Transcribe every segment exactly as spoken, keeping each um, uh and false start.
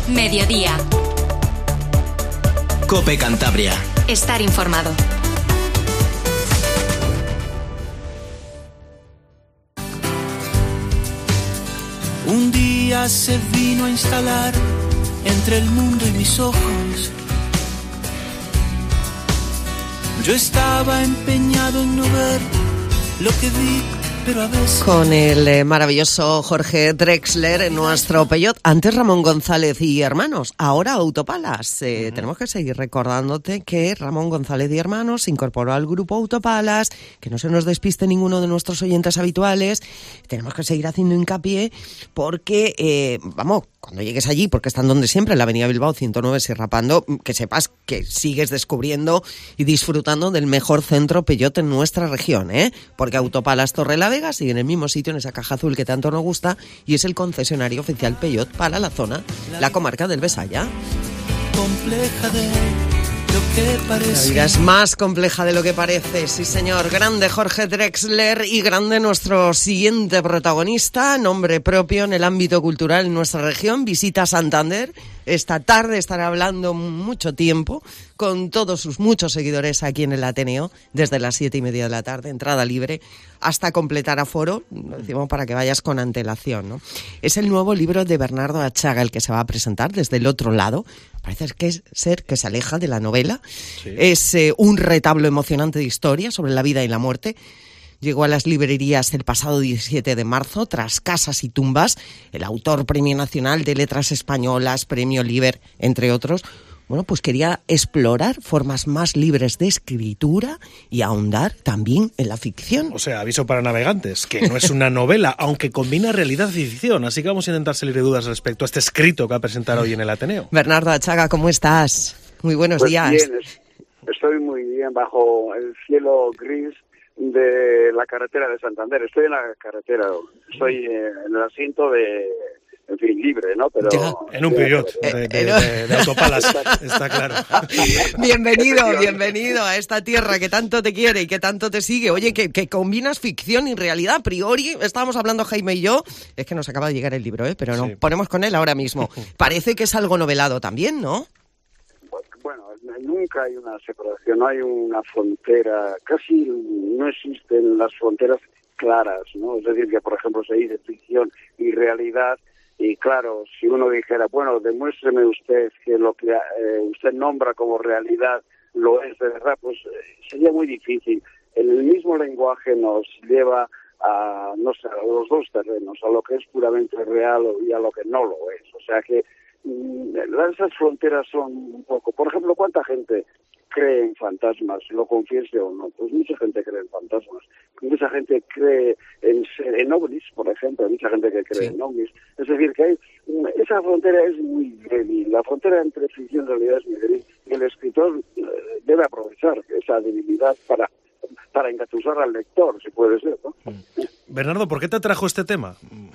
Mediodía. COPE Cantabria. Estar informado. Un día se vino a instalar entre el mundo y mis ojos. Yo estaba empeñado en no ver lo que vi, pero a veces... Con el eh, maravilloso Jorge Drexler en nuestro Peugeot. Antes Ramón González y Hermanos, ahora Autopalas. Eh, uh-huh. Tenemos que seguir recordándote que Ramón González y Hermanos se incorporó al grupo Autopalas, que no se nos despiste ninguno de nuestros oyentes habituales. Tenemos que seguir haciendo hincapié porque, eh, vamos, cuando llegues allí, porque están donde siempre, en la avenida Bilbao ciento nueve, Sierrapando, que sepas que sigues descubriendo y disfrutando del mejor centro Peugeot en nuestra región, ¿eh? Porque Autopalas Torrelavega sigue en el mismo sitio, en esa caja azul que tanto nos gusta, y es el concesionario oficial Peugeot para la zona, la comarca del Besaya. Compleja de lo que parece. La vida es más compleja de lo que parece, sí señor. Grande Jorge Drexler y grande nuestro siguiente protagonista, nombre propio en el ámbito cultural en nuestra región, visita Santander. Esta tarde estará hablando mucho tiempo con todos sus muchos seguidores aquí en el Ateneo, desde las siete y media de la tarde, entrada libre, hasta completar aforo, lo decimos para que vayas con antelación, ¿no? Es el nuevo libro de Bernardo Achaga el que se va a presentar desde el otro lado. Parece que es ser que se aleja de la novela. Sí. Es eh, un retablo emocionante de historia sobre la vida y la muerte. Llegó a las librerías el pasado diecisiete de marzo, tras Casas y tumbas. El autor Premio Nacional de Letras Españolas, Premio Liber, entre otros. Bueno, pues quería explorar formas más libres de escritura y ahondar también en la ficción. O sea, aviso para navegantes, que no es una novela, aunque combina realidad y ficción. Así que vamos a intentar salir de dudas respecto a este escrito que va a presentar hoy en el Ateneo. Bernardo Achaga, ¿cómo estás? Muy buenos pues días. Bien, estoy muy bien bajo el cielo gris de la carretera de Santander. Estoy en la carretera, estoy en el asiento de, en fin, libre, ¿no? Pero ya, en un Peugeot de, de, de, de Autopalas, está claro. Bienvenido, bienvenido a esta tierra que tanto te quiere y que tanto te sigue. Oye, que, que combinas ficción y realidad. A priori, estábamos hablando Jaime y yo, es que nos acaba de llegar el libro, ¿eh? Pero nos sí. ponemos con él ahora mismo. Parece que es algo novelado también, ¿no? Bueno, nunca hay una separación, no hay una frontera, casi no existen las fronteras claras, ¿no? Es decir, que por ejemplo se dice ficción y realidad, y claro, si uno dijera, bueno, demuéstreme usted que lo que eh, usted nombra como realidad lo es de verdad, pues eh, sería muy difícil. El mismo lenguaje nos lleva a, no sé, a los dos terrenos, a lo que es puramente real y a lo que no lo es. O sea que esas fronteras son un poco... Por ejemplo, ¿cuánta gente cree en fantasmas? Lo confiese o no. Pues mucha gente cree en fantasmas. Mucha gente cree en, en ovnis, por ejemplo. Hay mucha gente que cree sí. en ovnis. Es decir, que hay, esa frontera es muy débil. La frontera entre ficción y realidad es muy débil. Y el escritor debe aprovechar esa debilidad para, para engatusar al lector, si puede ser, ¿no? Bernardo, ¿por qué te atrajo este tema?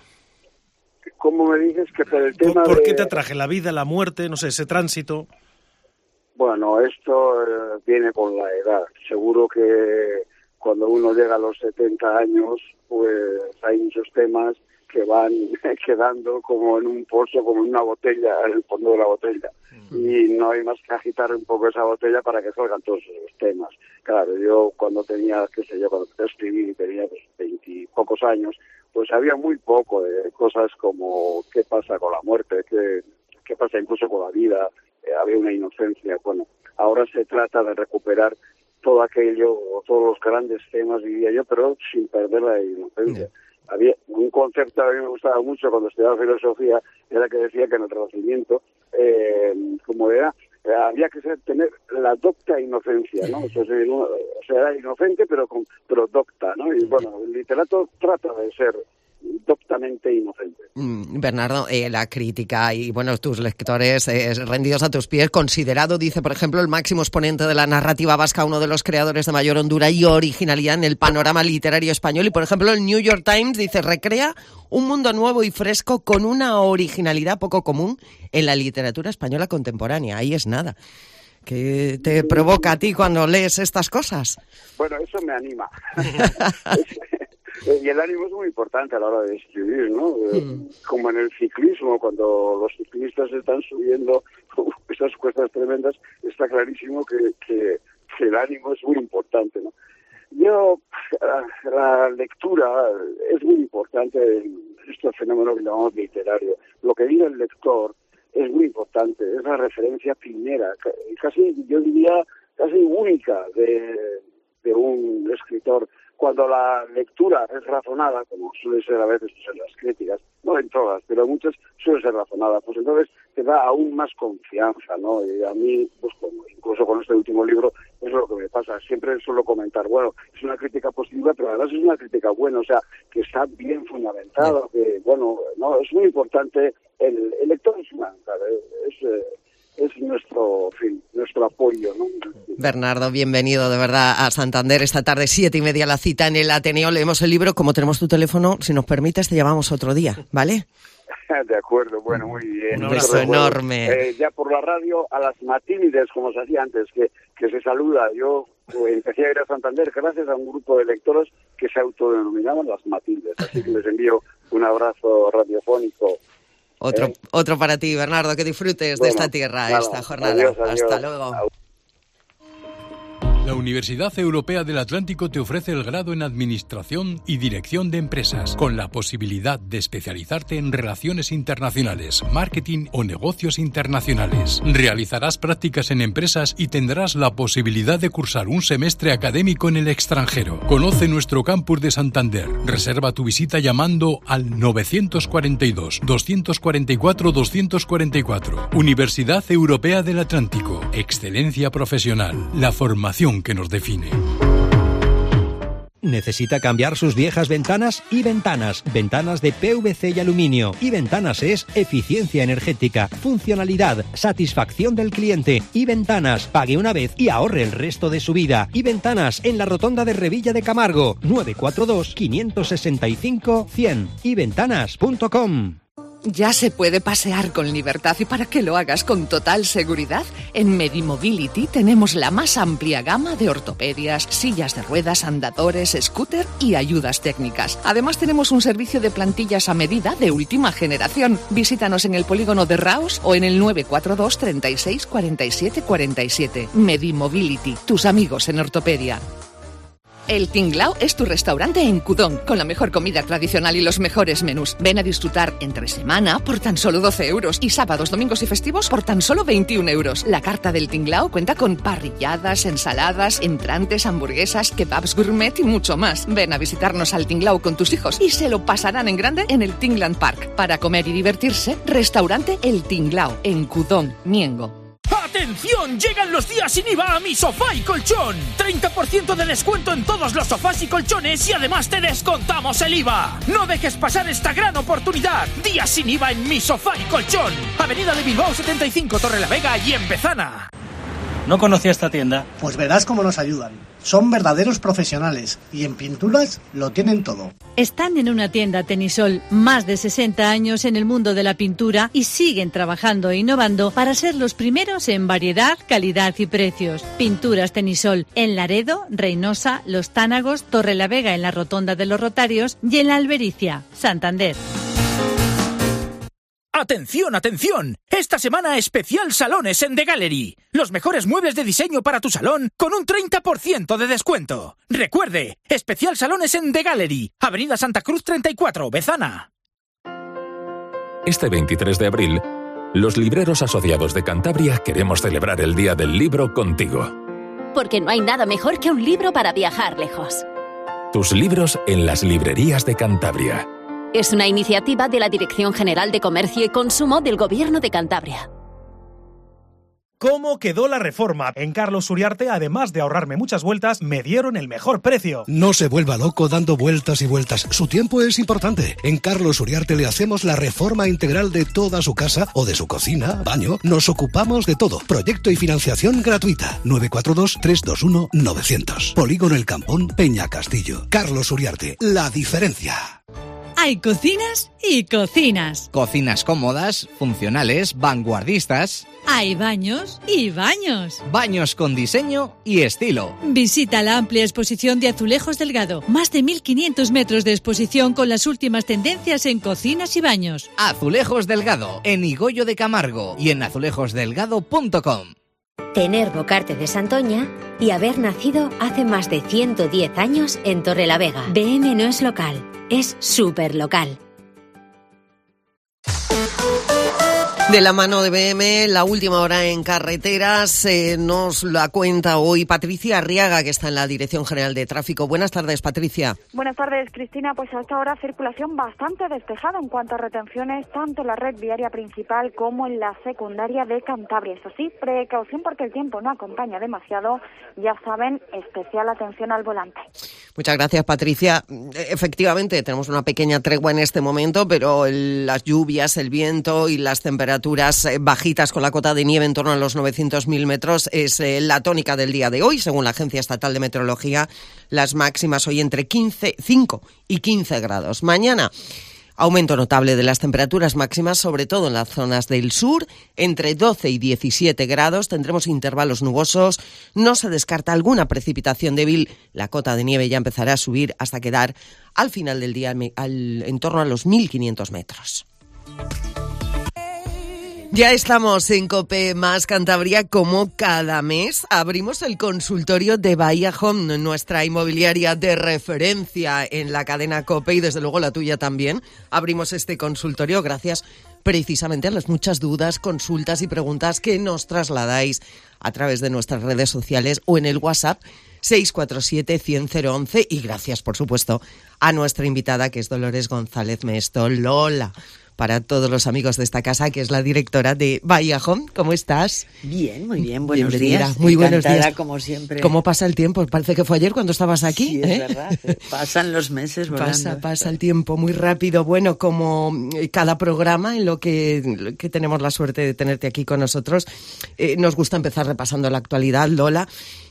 ¿Cómo me dices que por el tema ¿Por, por qué de... te atraje? ¿La vida, la muerte, no sé, ese tránsito? Bueno, esto eh, viene con la edad. Seguro que cuando uno llega a los setenta años, pues hay muchos temas que van quedando como en un pozo, como en una botella, en el fondo de la botella. Uh-huh. Y no hay más que agitar un poco esa botella para que salgan todos esos temas. Claro, yo cuando tenía, qué sé yo, cuando empecé a escribir y tenía pues veintipocos años, pues había muy poco de cosas como qué pasa con la muerte, qué, qué pasa incluso con la vida, eh, había una inocencia. Bueno, ahora se trata de recuperar todo aquello, todos los grandes temas, diría yo, pero sin perder la inocencia. Mm. Había un concepto que a mí me gustaba mucho cuando estudiaba filosofía, era que decía que en el Renacimiento, eh, como era, había que ser, tener la docta inocencia, ¿no? O sea, o sea, era inocente pero con, pero docta, ¿no? Y bueno, el literato trata de ser doctamente inocente. Mm, Bernardo, eh, la crítica y bueno, tus lectores eh, rendidos a tus pies, considerado, dice por ejemplo, el máximo exponente de la narrativa vasca, uno de los creadores de mayor hondura y originalidad en el panorama literario español. Y por ejemplo, el New York Times dice, recrea un mundo nuevo y fresco con una originalidad poco común en la literatura española contemporánea. Ahí es nada. ¿Qué te provoca a ti cuando lees estas cosas? Bueno, eso me anima. Y el ánimo es muy importante a la hora de escribir, ¿no? Mm. Como en el ciclismo, cuando los ciclistas están subiendo esas cuestas tremendas, está clarísimo que, que, que el ánimo es muy importante, ¿no? Yo, la, la lectura es muy importante en este fenómeno que llamamos literario. Lo que diga el lector es muy importante, es la referencia primera, casi, yo diría, casi única de, de un escritor. Cuando la lectura es razonada, como suele ser a veces pues, en las críticas, no en todas, pero muchas suele ser razonada, pues entonces te da aún más confianza, ¿no? Y a mí, pues como, incluso con este último libro, es lo que me pasa. Siempre suelo comentar, bueno, es una crítica positiva, pero además es una crítica buena, o sea, que está bien fundamentada, que, bueno, no, es muy importante. El, el lector es una, es... es es nuestro, en fin, nuestro apoyo, ¿no? Bernardo, bienvenido de verdad a Santander. Esta tarde, siete y media, la cita en el Ateneo. Leemos el libro. Como tenemos tu teléfono, si nos permites, te llamamos otro día, ¿vale? De acuerdo, bueno, muy bien. Un beso enorme. Eh, ya por la radio, a las matínides, como se hacía antes, que, que se saluda. Yo pues, empecé a ir a Santander gracias a un grupo de lectores que se autodenominaban las matínides. Así que les envío un abrazo radiofónico. Otro, ¿Eh? otro para ti, Bernardo, que disfrutes bueno, de esta tierra, nada, esta jornada. Adiós, adiós. Hasta luego. La Universidad Europea del Atlántico te ofrece el grado en Administración y Dirección de Empresas, con la posibilidad de especializarte en Relaciones Internacionales, Marketing o Negocios Internacionales. Realizarás prácticas en empresas y tendrás la posibilidad de cursar un semestre académico en el extranjero. Conoce nuestro campus de Santander. Reserva tu visita llamando al novecientos cuarenta y dos, doscientos cuarenta y cuatro, doscientos cuarenta y cuatro. Universidad Europea del Atlántico. Excelencia profesional. La formación que nos define. ¿Necesita cambiar sus viejas ventanas? Y Ventanas, ventanas de P V C y aluminio. Y Ventanas es eficiencia energética, funcionalidad, satisfacción del cliente. Y Ventanas, pague una vez y ahorre el resto de su vida. Y Ventanas, en la rotonda de Revilla de Camargo, nueve cuatro dos, cinco seis cinco, cien. y ventanas punto com. Ya se puede pasear con libertad y para que lo hagas con total seguridad, en Medimobility tenemos la más amplia gama de ortopedias, sillas de ruedas, andadores, scooter y ayudas técnicas. Además tenemos un servicio de plantillas a medida de última generación. Visítanos en el polígono de Raos o en el nueve cuatro dos, treinta y seis, cuarenta y siete, cuarenta y siete. Medimobility, tus amigos en ortopedia. El Tinglao es tu restaurante en Cudón, con la mejor comida tradicional y los mejores menús. Ven a disfrutar entre semana por tan solo doce euros y sábados, domingos y festivos por tan solo veintiún euros. La carta del Tinglao cuenta con parrilladas, ensaladas, entrantes, hamburguesas, kebabs gourmet y mucho más. Ven a visitarnos al Tinglao con tus hijos y se lo pasarán en grande en el Tingland Park. Para comer y divertirse, restaurante El Tinglao, en Cudón, Miengo. ¡Atención! Llegan los días sin I V A a Mi Sofá y Colchón. treinta por ciento de descuento en todos los sofás y colchones y además te descontamos el I V A. No dejes pasar esta gran oportunidad. Días sin I V A en Mi Sofá y Colchón. Avenida de Bilbao setenta y cinco, Torrelavega y en Bezana. ¿No conocía esta tienda? Pues verás cómo nos ayudan. Son verdaderos profesionales y en pinturas lo tienen todo. Están en una tienda Tenisol, más de sesenta años en el mundo de la pintura y siguen trabajando e innovando para ser los primeros en variedad, calidad y precios. Pinturas Tenisol en Laredo, Reynosa, Los Tánagos, Torrelavega en la Rotonda de los Rotarios y en la Albericia, Santander. ¡Atención, atención! Esta semana especial salones en The Gallery. Los mejores muebles de diseño para tu salón con un treinta por ciento de descuento. Recuerde, especial salones en The Gallery. Avenida Santa Cruz treinta y cuatro, Bezana. Este veintitrés de abril, los libreros asociados de Cantabria queremos celebrar el Día del Libro contigo. Porque no hay nada mejor que un libro para viajar lejos. Tus libros en las librerías de Cantabria. Es una iniciativa de la Dirección General de Comercio y Consumo del Gobierno de Cantabria. ¿Cómo quedó la reforma? En Carlos Uriarte, además de ahorrarme muchas vueltas, me dieron el mejor precio. No se vuelva loco dando vueltas y vueltas. Su tiempo es importante. En Carlos Uriarte le hacemos la reforma integral de toda su casa o de su cocina, baño. Nos ocupamos de todo. Proyecto y financiación gratuita. nueve cuatro dos, tres dos uno, nueve cero cero. Polígono El Campón, Peña Castillo. Carlos Uriarte. La diferencia. Hay cocinas y cocinas. Cocinas cómodas, funcionales, vanguardistas. Hay baños y baños. Baños con diseño y estilo. Visita la amplia exposición de Azulejos Delgado. Más de mil quinientos metros de exposición con las últimas tendencias en cocinas y baños. Azulejos Delgado, en Higoyo de Camargo y en azulejos delgado punto com. Tener Bocarte de Santoña y haber nacido hace más de ciento diez años en Torrelavega. B M no es local, es súper local. De la mano de B M, la última hora en carreteras, eh, nos la cuenta hoy Patricia Arriaga, que está en la Dirección General de Tráfico. Buenas tardes, Patricia. Buenas tardes, Cristina. Pues hasta ahora circulación bastante despejada en cuanto a retenciones, tanto en la red viaria principal como en la secundaria de Cantabria. Eso sí, precaución porque el tiempo no acompaña demasiado. Ya saben, especial atención al volante. Muchas gracias, Patricia. Efectivamente, tenemos una pequeña tregua en este momento, pero el, las lluvias, el viento y las temperaturas bajitas con la cota de nieve en torno a los novecientos mil metros es eh, la tónica del día de hoy. Según la Agencia Estatal de Meteorología, las máximas hoy entre quince, cinco y quince grados. Mañana, aumento notable de las temperaturas máximas, sobre todo en las zonas del sur, entre doce y diecisiete grados. Tendremos intervalos nubosos, no se descarta alguna precipitación débil. La cota de nieve ya empezará a subir hasta quedar al final del día al, al, en torno a los mil quinientos metros. Ya estamos en COPE más Cantabria, como cada mes abrimos el consultorio de Bahía Home, nuestra inmobiliaria de referencia en la cadena COPE y desde luego la tuya también. Abrimos este consultorio gracias precisamente a las muchas dudas, consultas y preguntas que nos trasladáis a través de nuestras redes sociales o en el WhatsApp seis cuatro siete, cien, cero once y gracias por supuesto a nuestra invitada que es Dolores González Mesto, Lola, para todos los amigos de esta casa, que es la directora de Bahía Home. ¿Cómo estás? Bien, muy bien, buenos Bienvenida. días. Muy buenos días. Como siempre. ¿Cómo pasa el tiempo? Parece que fue ayer cuando estabas aquí. Sí, es ¿eh? verdad. Pasan los meses volando. Pasa, pasa el tiempo muy rápido. Bueno, como cada programa en lo que, que tenemos la suerte de tenerte aquí con nosotros, eh, nos gusta empezar repasando la actualidad, Lola,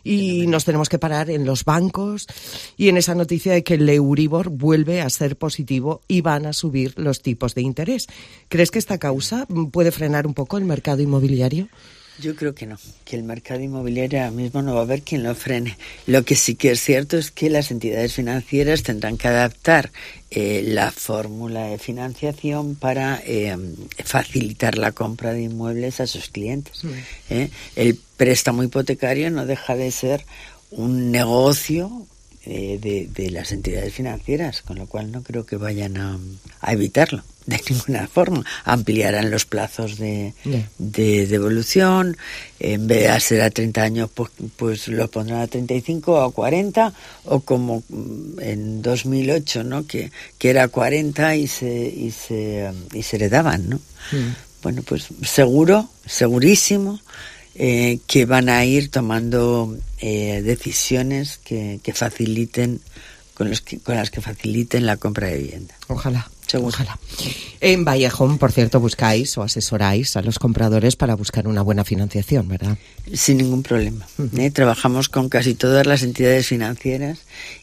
y nos tenemos que parar en los bancos y en esa noticia de que el Euribor vuelve a ser positivo y van a subir los tipos de interés. ¿Crees que esta causa puede frenar un poco el mercado inmobiliario? Yo creo que no, que el mercado inmobiliario ahora mismo no va a haber quien lo frene. Lo que sí que es cierto es que las entidades financieras tendrán que adaptar eh, la fórmula de financiación para eh, facilitar la compra de inmuebles a sus clientes. Sí. ¿eh? El préstamo hipotecario no deja de ser un negocio eh, de, de las entidades financieras, con lo cual no creo que vayan a, a evitarlo. De ninguna forma. Ampliarán los plazos de, yeah. de devolución. En vez de ser a treinta años, pues, pues lo pondrán a treinta y cinco o a cuarenta, o como en dos mil ocho, ¿no? Que, que era cuarenta y se, y se, y se heredaban, ¿no? Mm. Bueno, pues seguro, segurísimo, eh, que van a ir tomando eh, decisiones que, que faciliten, con, los que, con las que faciliten la compra de vivienda. Ojalá. Ojalá. En Bahía Home, por cierto, buscáis o asesoráis a los compradores para buscar una buena financiación, ¿verdad? Sin ningún problema. Uh-huh. ¿eh? Trabajamos con casi todas las entidades financieras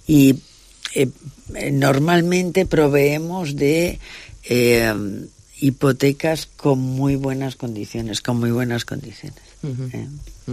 y eh, normalmente proveemos de eh, hipotecas con muy buenas condiciones, con muy buenas condiciones. Uh-huh. ¿eh? Uh-huh.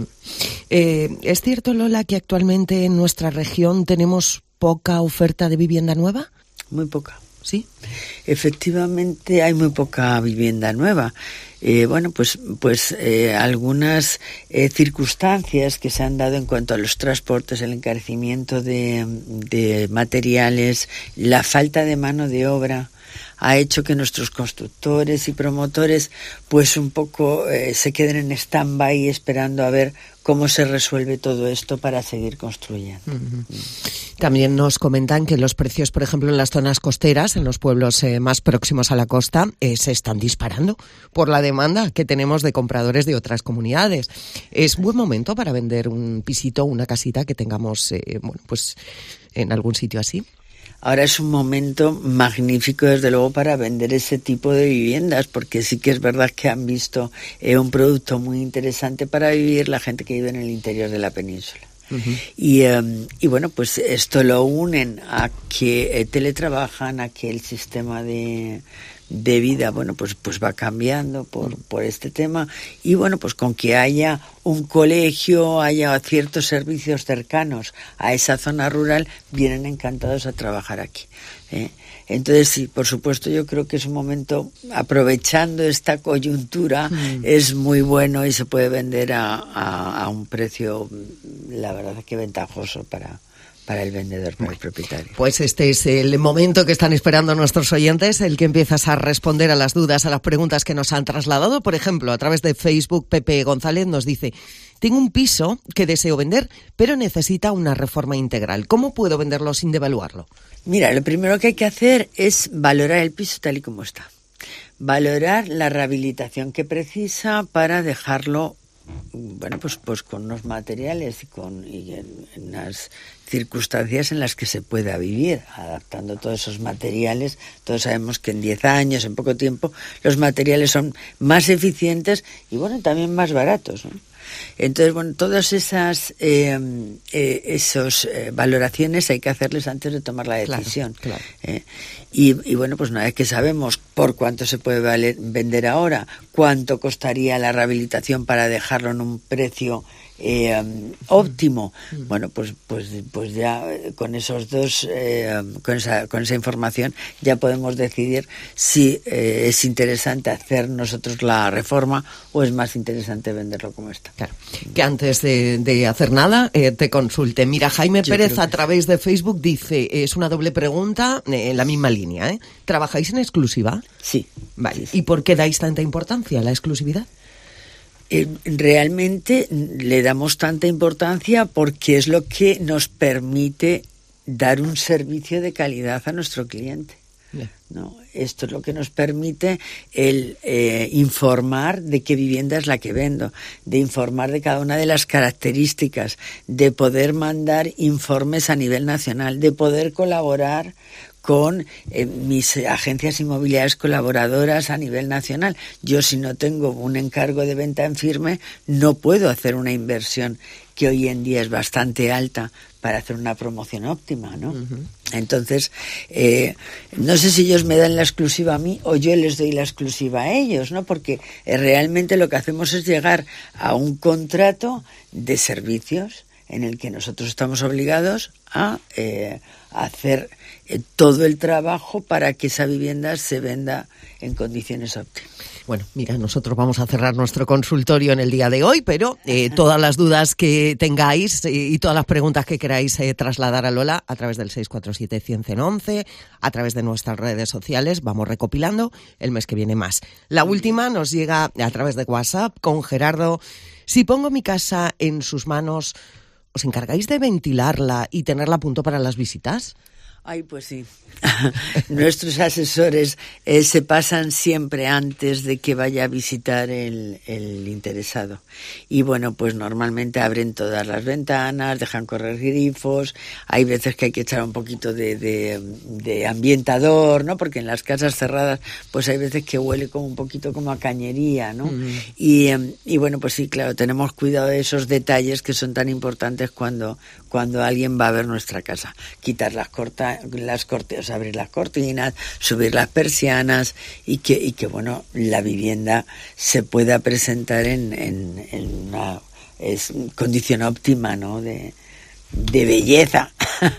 Eh, ¿Es cierto, Lola, que actualmente en nuestra región tenemos poca oferta de vivienda nueva? Muy poca. Sí, efectivamente hay muy poca vivienda nueva. Eh, bueno, pues, pues eh, algunas eh, circunstancias que se han dado en cuanto a los transportes, el encarecimiento de, de materiales, la falta de mano de obra, ha hecho que nuestros constructores y promotores pues un poco eh, se queden en stand-by esperando a ver cómo se resuelve todo esto para seguir construyendo. Uh-huh. También nos comentan que los precios, por ejemplo, en las zonas costeras, en los pueblos eh, más próximos a la costa, eh, se están disparando por la demanda que tenemos de compradores de otras comunidades. ¿Es buen momento para vender un pisito, una casita que tengamos eh, bueno, pues en algún sitio así? Ahora es un momento magnífico, desde luego, para vender ese tipo de viviendas, porque sí que es verdad que han visto eh, un producto muy interesante para vivir la gente que vive en el interior de la península. Uh-huh. Y, um, y bueno, pues esto lo unen a que eh, teletrabajan, a que el sistema de, de vida, bueno, pues, pues va cambiando por, por este tema. Y bueno, pues con que haya un colegio, haya ciertos servicios cercanos a esa zona rural, vienen encantados a trabajar aquí. ¿eh? Entonces, sí, por supuesto, yo creo que es un momento, aprovechando esta coyuntura, mm. es muy bueno y se puede vender a, a, a un precio, la verdad, que ventajoso para... para el vendedor, para el propietario. Pues este es el momento que están esperando nuestros oyentes, el que empiezas a responder a las dudas, a las preguntas que nos han trasladado. Por ejemplo, a través de Facebook, Pepe González nos dice: tengo un piso que deseo vender, pero necesita una reforma integral. ¿Cómo puedo venderlo sin devaluarlo? Mira, lo primero que hay que hacer es valorar el piso tal y como está. Valorar la rehabilitación que precisa para dejarlo, bueno, pues, pues con unos materiales y con y en, en unas circunstancias en las que se pueda vivir, adaptando todos esos materiales. Todos sabemos que en diez años, en poco tiempo, los materiales son más eficientes y, bueno, también más baratos, ¿no? Entonces, bueno, todas esas eh, eh, esos eh, valoraciones hay que hacerles antes de tomar la decisión. Claro, claro. Eh, y, y bueno, pues una vez que sabemos por cuánto se puede valer, vender ahora, cuánto costaría la rehabilitación para dejarlo en un precio eh, óptimo, mm. bueno, pues pues pues ya con esos dos, eh, con esa con esa información ya podemos decidir si eh, es interesante hacer nosotros la reforma o es más interesante venderlo como está. Claro. Que antes de, de hacer nada eh, te consulte. Mira, Jaime Yo Pérez a través sí. de Facebook dice, es una doble pregunta eh, en la misma línea, ¿eh? ¿Trabajáis en exclusiva? Sí. Vale. Sí, sí. ¿Y por qué dais tanta importancia a la exclusividad? Eh, realmente le damos tanta importancia porque es lo que nos permite dar un servicio de calidad a nuestro cliente. Yeah. ¿no? Esto es lo que nos permite el eh, informar de qué vivienda es la que vendo, de informar de cada una de las características, de poder mandar informes a nivel nacional, de poder colaborar con eh, mis agencias inmobiliarias colaboradoras a nivel nacional. Yo, si no tengo un encargo de venta en firme, no puedo hacer una inversión que hoy en día es bastante alta para hacer una promoción óptima, ¿no? Uh-huh. Entonces, eh, no sé si ellos me dan la exclusiva a mí o yo les doy la exclusiva a ellos, ¿no? Porque eh, realmente lo que hacemos es llegar a un contrato de servicios en el que nosotros estamos obligados a eh, hacer eh, todo el trabajo para que esa vivienda se venda en condiciones óptimas. Bueno, mira, nosotros vamos a cerrar nuestro consultorio en el día de hoy, pero eh, todas las dudas que tengáis eh, y todas las preguntas que queráis eh, trasladar a Lola a través del seis cuatro siete, uno cero uno uno, a través de nuestras redes sociales, vamos recopilando el mes que viene más. La última nos llega a través de WhatsApp con Gerardo. Si pongo mi casa en sus manos, ¿os encargáis de ventilarla y tenerla a punto para las visitas? Ay, pues sí. Nuestros asesores eh, se pasan siempre antes de que vaya a visitar el, el interesado. Y bueno, pues normalmente abren todas las ventanas, dejan correr grifos. Hay veces que hay que echar un poquito de, de, de ambientador, ¿no? Porque en las casas cerradas, pues hay veces que huele como un poquito como a cañería, ¿no? Mm. Y, y bueno, pues sí, claro, tenemos cuidado de esos detalles que son tan importantes cuando, cuando alguien va a ver nuestra casa. Quitar las cortas, las cortinas, abrir las cortinas, subir las persianas y que, y que bueno, la vivienda se pueda presentar en, en, en una es, condición óptima, ¿no? De, de belleza.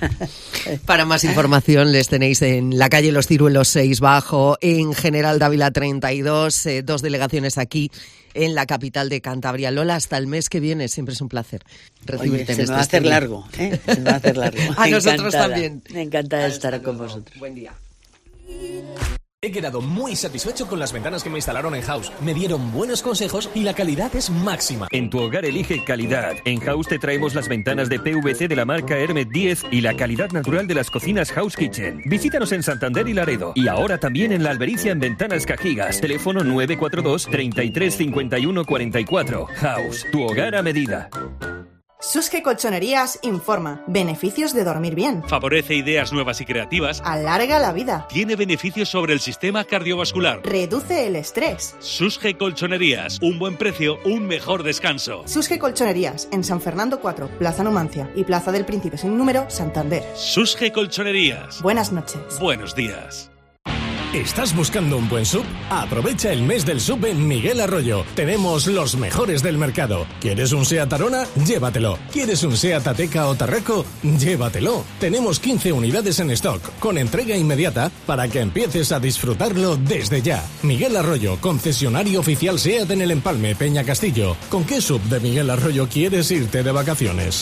Para más información les tenéis en la calle Los Ciruelos seis Bajo, en General Dávila treinta y dos, eh, dos delegaciones aquí en la capital de Cantabria. Lola, hasta el mes que viene, siempre es un placer recibirte. Oye, en se me este va a hacer largo, ¿eh? Se me va a hacer largo. A nosotros también. Encantada de estar con vosotros. Buen día. He quedado muy satisfecho con las ventanas que me instalaron en House. Me dieron buenos consejos y la calidad es máxima. En tu hogar elige calidad. En House te traemos las ventanas de P V C de la marca Hermet diez y la calidad natural de las cocinas House Kitchen. Visítanos en Santander y Laredo. Y ahora también en La Albericia en Ventanas Cajigas. Teléfono nueve cuatro dos, treinta y tres, cincuenta y uno cuarenta y cuatro. House, tu hogar a medida. Susge Colchonerías informa. Beneficios de dormir bien. Favorece ideas nuevas y creativas. Alarga la vida. Tiene beneficios sobre el sistema cardiovascular. Reduce el estrés. Susge Colchonerías. Un buen precio, un mejor descanso. Susge Colchonerías. En San Fernando cuatro, Plaza Numancia y Plaza del Príncipe sin número, Santander. Susge Colchonerías. Buenas noches. Buenos días. ¿Estás buscando un buen sub? Aprovecha el mes del sub en Miguel Arroyo. Tenemos los mejores del mercado. ¿Quieres un Seat Arona? Llévatelo. ¿Quieres un Seat Ateca o Tarraco? Llévatelo. Tenemos quince unidades en stock, con entrega inmediata, para que empieces a disfrutarlo desde ya. Miguel Arroyo, concesionario oficial Seat en el Empalme, Peña Castillo. ¿Con qué sub de Miguel Arroyo quieres irte de vacaciones?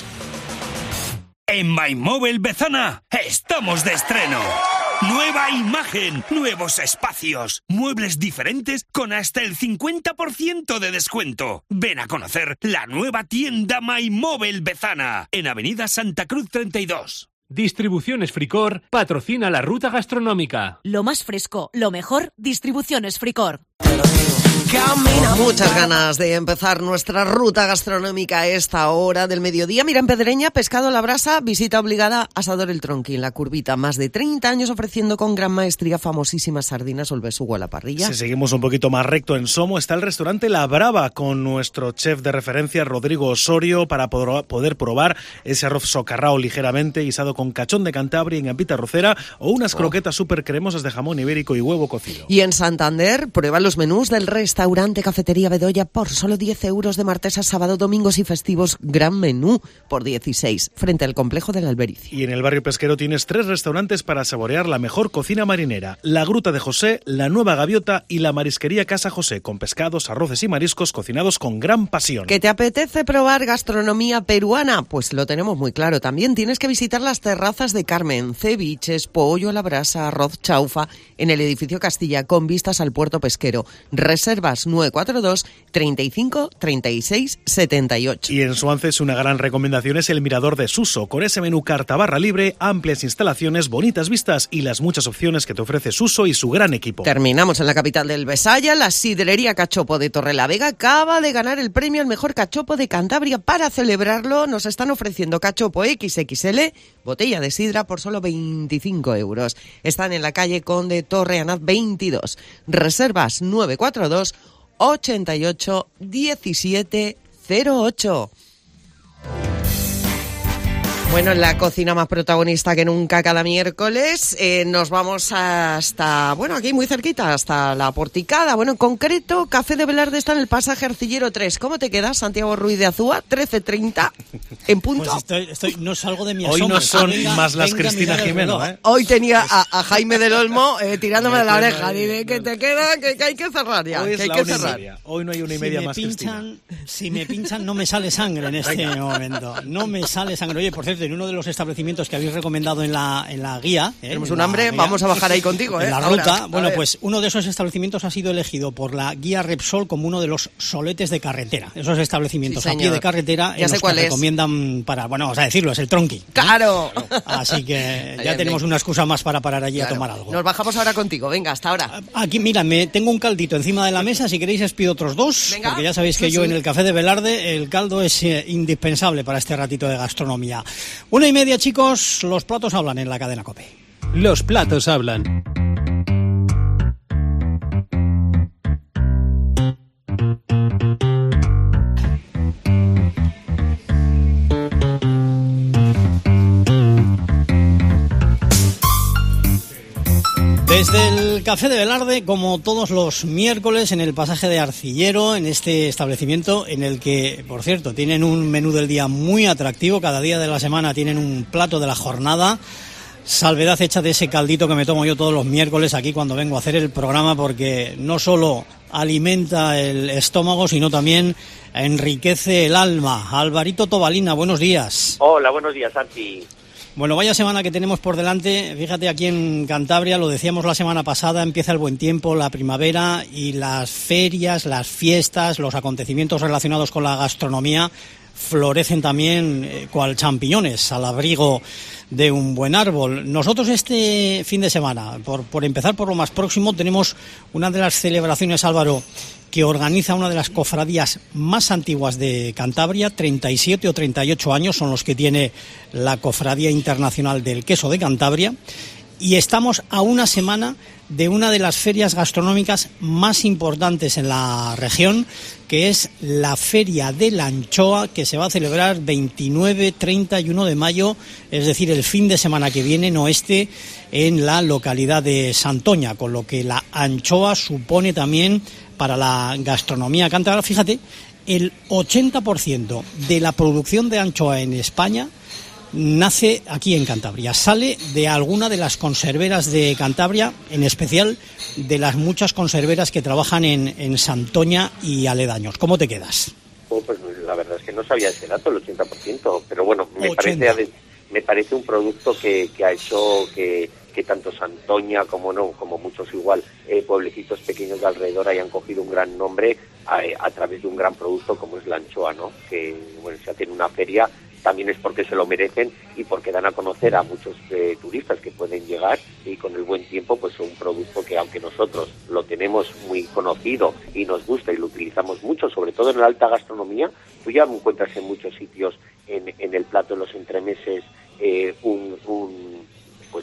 En MyMobile Bezana estamos de estreno. Nueva imagen, nuevos espacios, muebles diferentes con hasta el cincuenta por ciento de descuento. Ven a conocer la nueva tienda MyMobile Bezana en Avenida Santa Cruz treinta y dos. Distribuciones Fricor patrocina la ruta gastronómica. Lo más fresco, lo mejor, Distribuciones Fricor. Camina. Muchas ganas de empezar nuestra ruta gastronómica a esta hora del mediodía. Mira, en Pedreña, pescado a la brasa, visita obligada, Asador El Tronquín, La Curvita. Más de treinta años ofreciendo con gran maestría famosísimas sardinas o el besugo a la parrilla. Si seguimos un poquito más recto en Somo, está el restaurante La Brava con nuestro chef de referencia, Rodrigo Osorio, para poder probar ese arroz socarrao ligeramente guisado con cachón de Cantabria y gambita arrocera o unas oh. croquetas súper cremosas de jamón ibérico y huevo cocido. Y en Santander, prueba los menús del restaurante Cafetería Bedoya por solo diez euros de martes a sábado, domingos y festivos. Gran menú por dieciséis, frente al complejo del Alberici. Y en el barrio pesquero tienes tres restaurantes para saborear la mejor cocina marinera: La Gruta de José, La Nueva Gaviota y la Marisquería Casa José, con pescados, arroces y mariscos cocinados con gran pasión. ¿Que te apetece probar gastronomía peruana? Pues lo tenemos muy claro. También tienes que visitar las terrazas de Carmen, ceviches, pollo a la brasa, arroz chaufa, en el edificio Castilla, con vistas al puerto pesquero. Reservas nueve cuatro dos, treinta y cinco, treinta y seis, setenta y ocho. Y en Suances una gran recomendación es el Mirador de Suso, con ese menú carta barra libre, amplias instalaciones, bonitas vistas y las muchas opciones que te ofrece Suso y su gran equipo. Terminamos en la capital del Besaya. La sidrería Cachopo de Torrelavega acaba de ganar el premio al mejor cachopo de Cantabria. Para celebrarlo nos están ofreciendo cachopo equis equis ele, botella de sidra por solo veinticinco euros. Están en la calle Conde Torreanaz veintidós. Reservas nueve cuatro dos, ochenta y ocho, diecisiete cero ocho. Bueno, en la cocina más protagonista que nunca cada miércoles, eh, nos vamos hasta, bueno, aquí muy cerquita, hasta La Porticada. Bueno, en concreto, Café de Velarde está en el pasaje Arcillero tres. ¿Cómo te quedas, Santiago Ruiz de Azúa? trece treinta, en punto. Pues estoy, estoy, no salgo de mi asombro. Hoy no son venga, más las venga Cristina Jimeno, ¿eh? Hoy tenía a, a Jaime del Olmo eh, tirándome de la oreja. Dime que te queda, que, que hay que cerrar ya. Hoy que es hay la que una cerrar. y media. Hoy no hay una y media si más, pinchan, Cristina. Si me pinchan, no me sale sangre en este venga. momento. No me sale sangre. Oye, por cierto, en uno de los establecimientos que habéis recomendado en la, en la guía... ¿eh? Tenemos un hambre, guía, vamos a bajar ahí contigo, ¿eh? En la ruta, ahora, bueno, pues uno de esos establecimientos ha sido elegido por la guía Repsol como uno de los soletes de carretera. Esos establecimientos sí, a pie de carretera en los que recomiendan para, bueno, vamos a decirlo, es el Tronqui. ¡Claro! Así que ya bien, tenemos bien. una excusa más para parar allí claro. a tomar algo. Nos bajamos ahora contigo, venga, hasta ahora. Aquí, mira, me tengo un caldito encima de la mesa, si queréis os pido otros dos, venga. porque ya sabéis que sí, yo sí. en el Café de Velarde el caldo es eh, indispensable para este ratito de gastronomía. Una y media, chicos, los platos hablan en la cadena COPE. Los platos hablan. Desde el Café de Velarde, como todos los miércoles, en el pasaje de Arcillero, en este establecimiento en el que, por cierto, tienen un menú del día muy atractivo. Cada día de la semana tienen un plato de la jornada. Salvedad hecha de ese caldito que me tomo yo todos los miércoles aquí cuando vengo a hacer el programa, porque no solo alimenta el estómago, sino también enriquece el alma. Alvarito Tobalina, buenos días. Hola, buenos días, Santi. Bueno, vaya semana que tenemos por delante. Fíjate, aquí en Cantabria, lo decíamos la semana pasada, empieza el buen tiempo, la primavera y las ferias, las fiestas, los acontecimientos relacionados con la gastronomía florecen también eh, cual champiñones al abrigo de un buen árbol. Nosotros este fin de semana, por, por empezar por lo más próximo, tenemos una de las celebraciones, Álvaro, que organiza una de las cofradías más antiguas de Cantabria. Treinta y siete o treinta y ocho años son los que tiene la Cofradía Internacional del Queso de Cantabria, y estamos a una semana de una de las ferias gastronómicas más importantes en la región, que es la Feria de la Anchoa, que se va a celebrar veintinueve, treinta y uno de mayo, es decir, el fin de semana que viene, no este, en la localidad de Santoña, con lo que la anchoa supone también para la gastronomía cántabra. Fíjate, el ochenta por ciento de la producción de anchoa en España nace aquí en Cantabria, sale de alguna de las conserveras de Cantabria, en especial de las muchas conserveras que trabajan en, en Santoña y aledaños. ¿Cómo te quedas? Oh, pues la verdad es que no sabía ese dato, el ochenta por ciento, pero bueno, me parece me parece un producto que, que ha hecho que, que tanto Santoña como no, como muchos igual eh, pueblecitos pequeños de alrededor hayan cogido un gran nombre a, a través de un gran producto como es la anchoa, ¿no? Que bueno, se hace en una feria. También es porque se lo merecen y porque dan a conocer a muchos eh, turistas que pueden llegar, y con el buen tiempo pues es un producto que, aunque nosotros lo tenemos muy conocido y nos gusta y lo utilizamos mucho, sobre todo en la alta gastronomía, tú ya encuentras en muchos sitios en, en el plato de los entremeses eh, un, un pues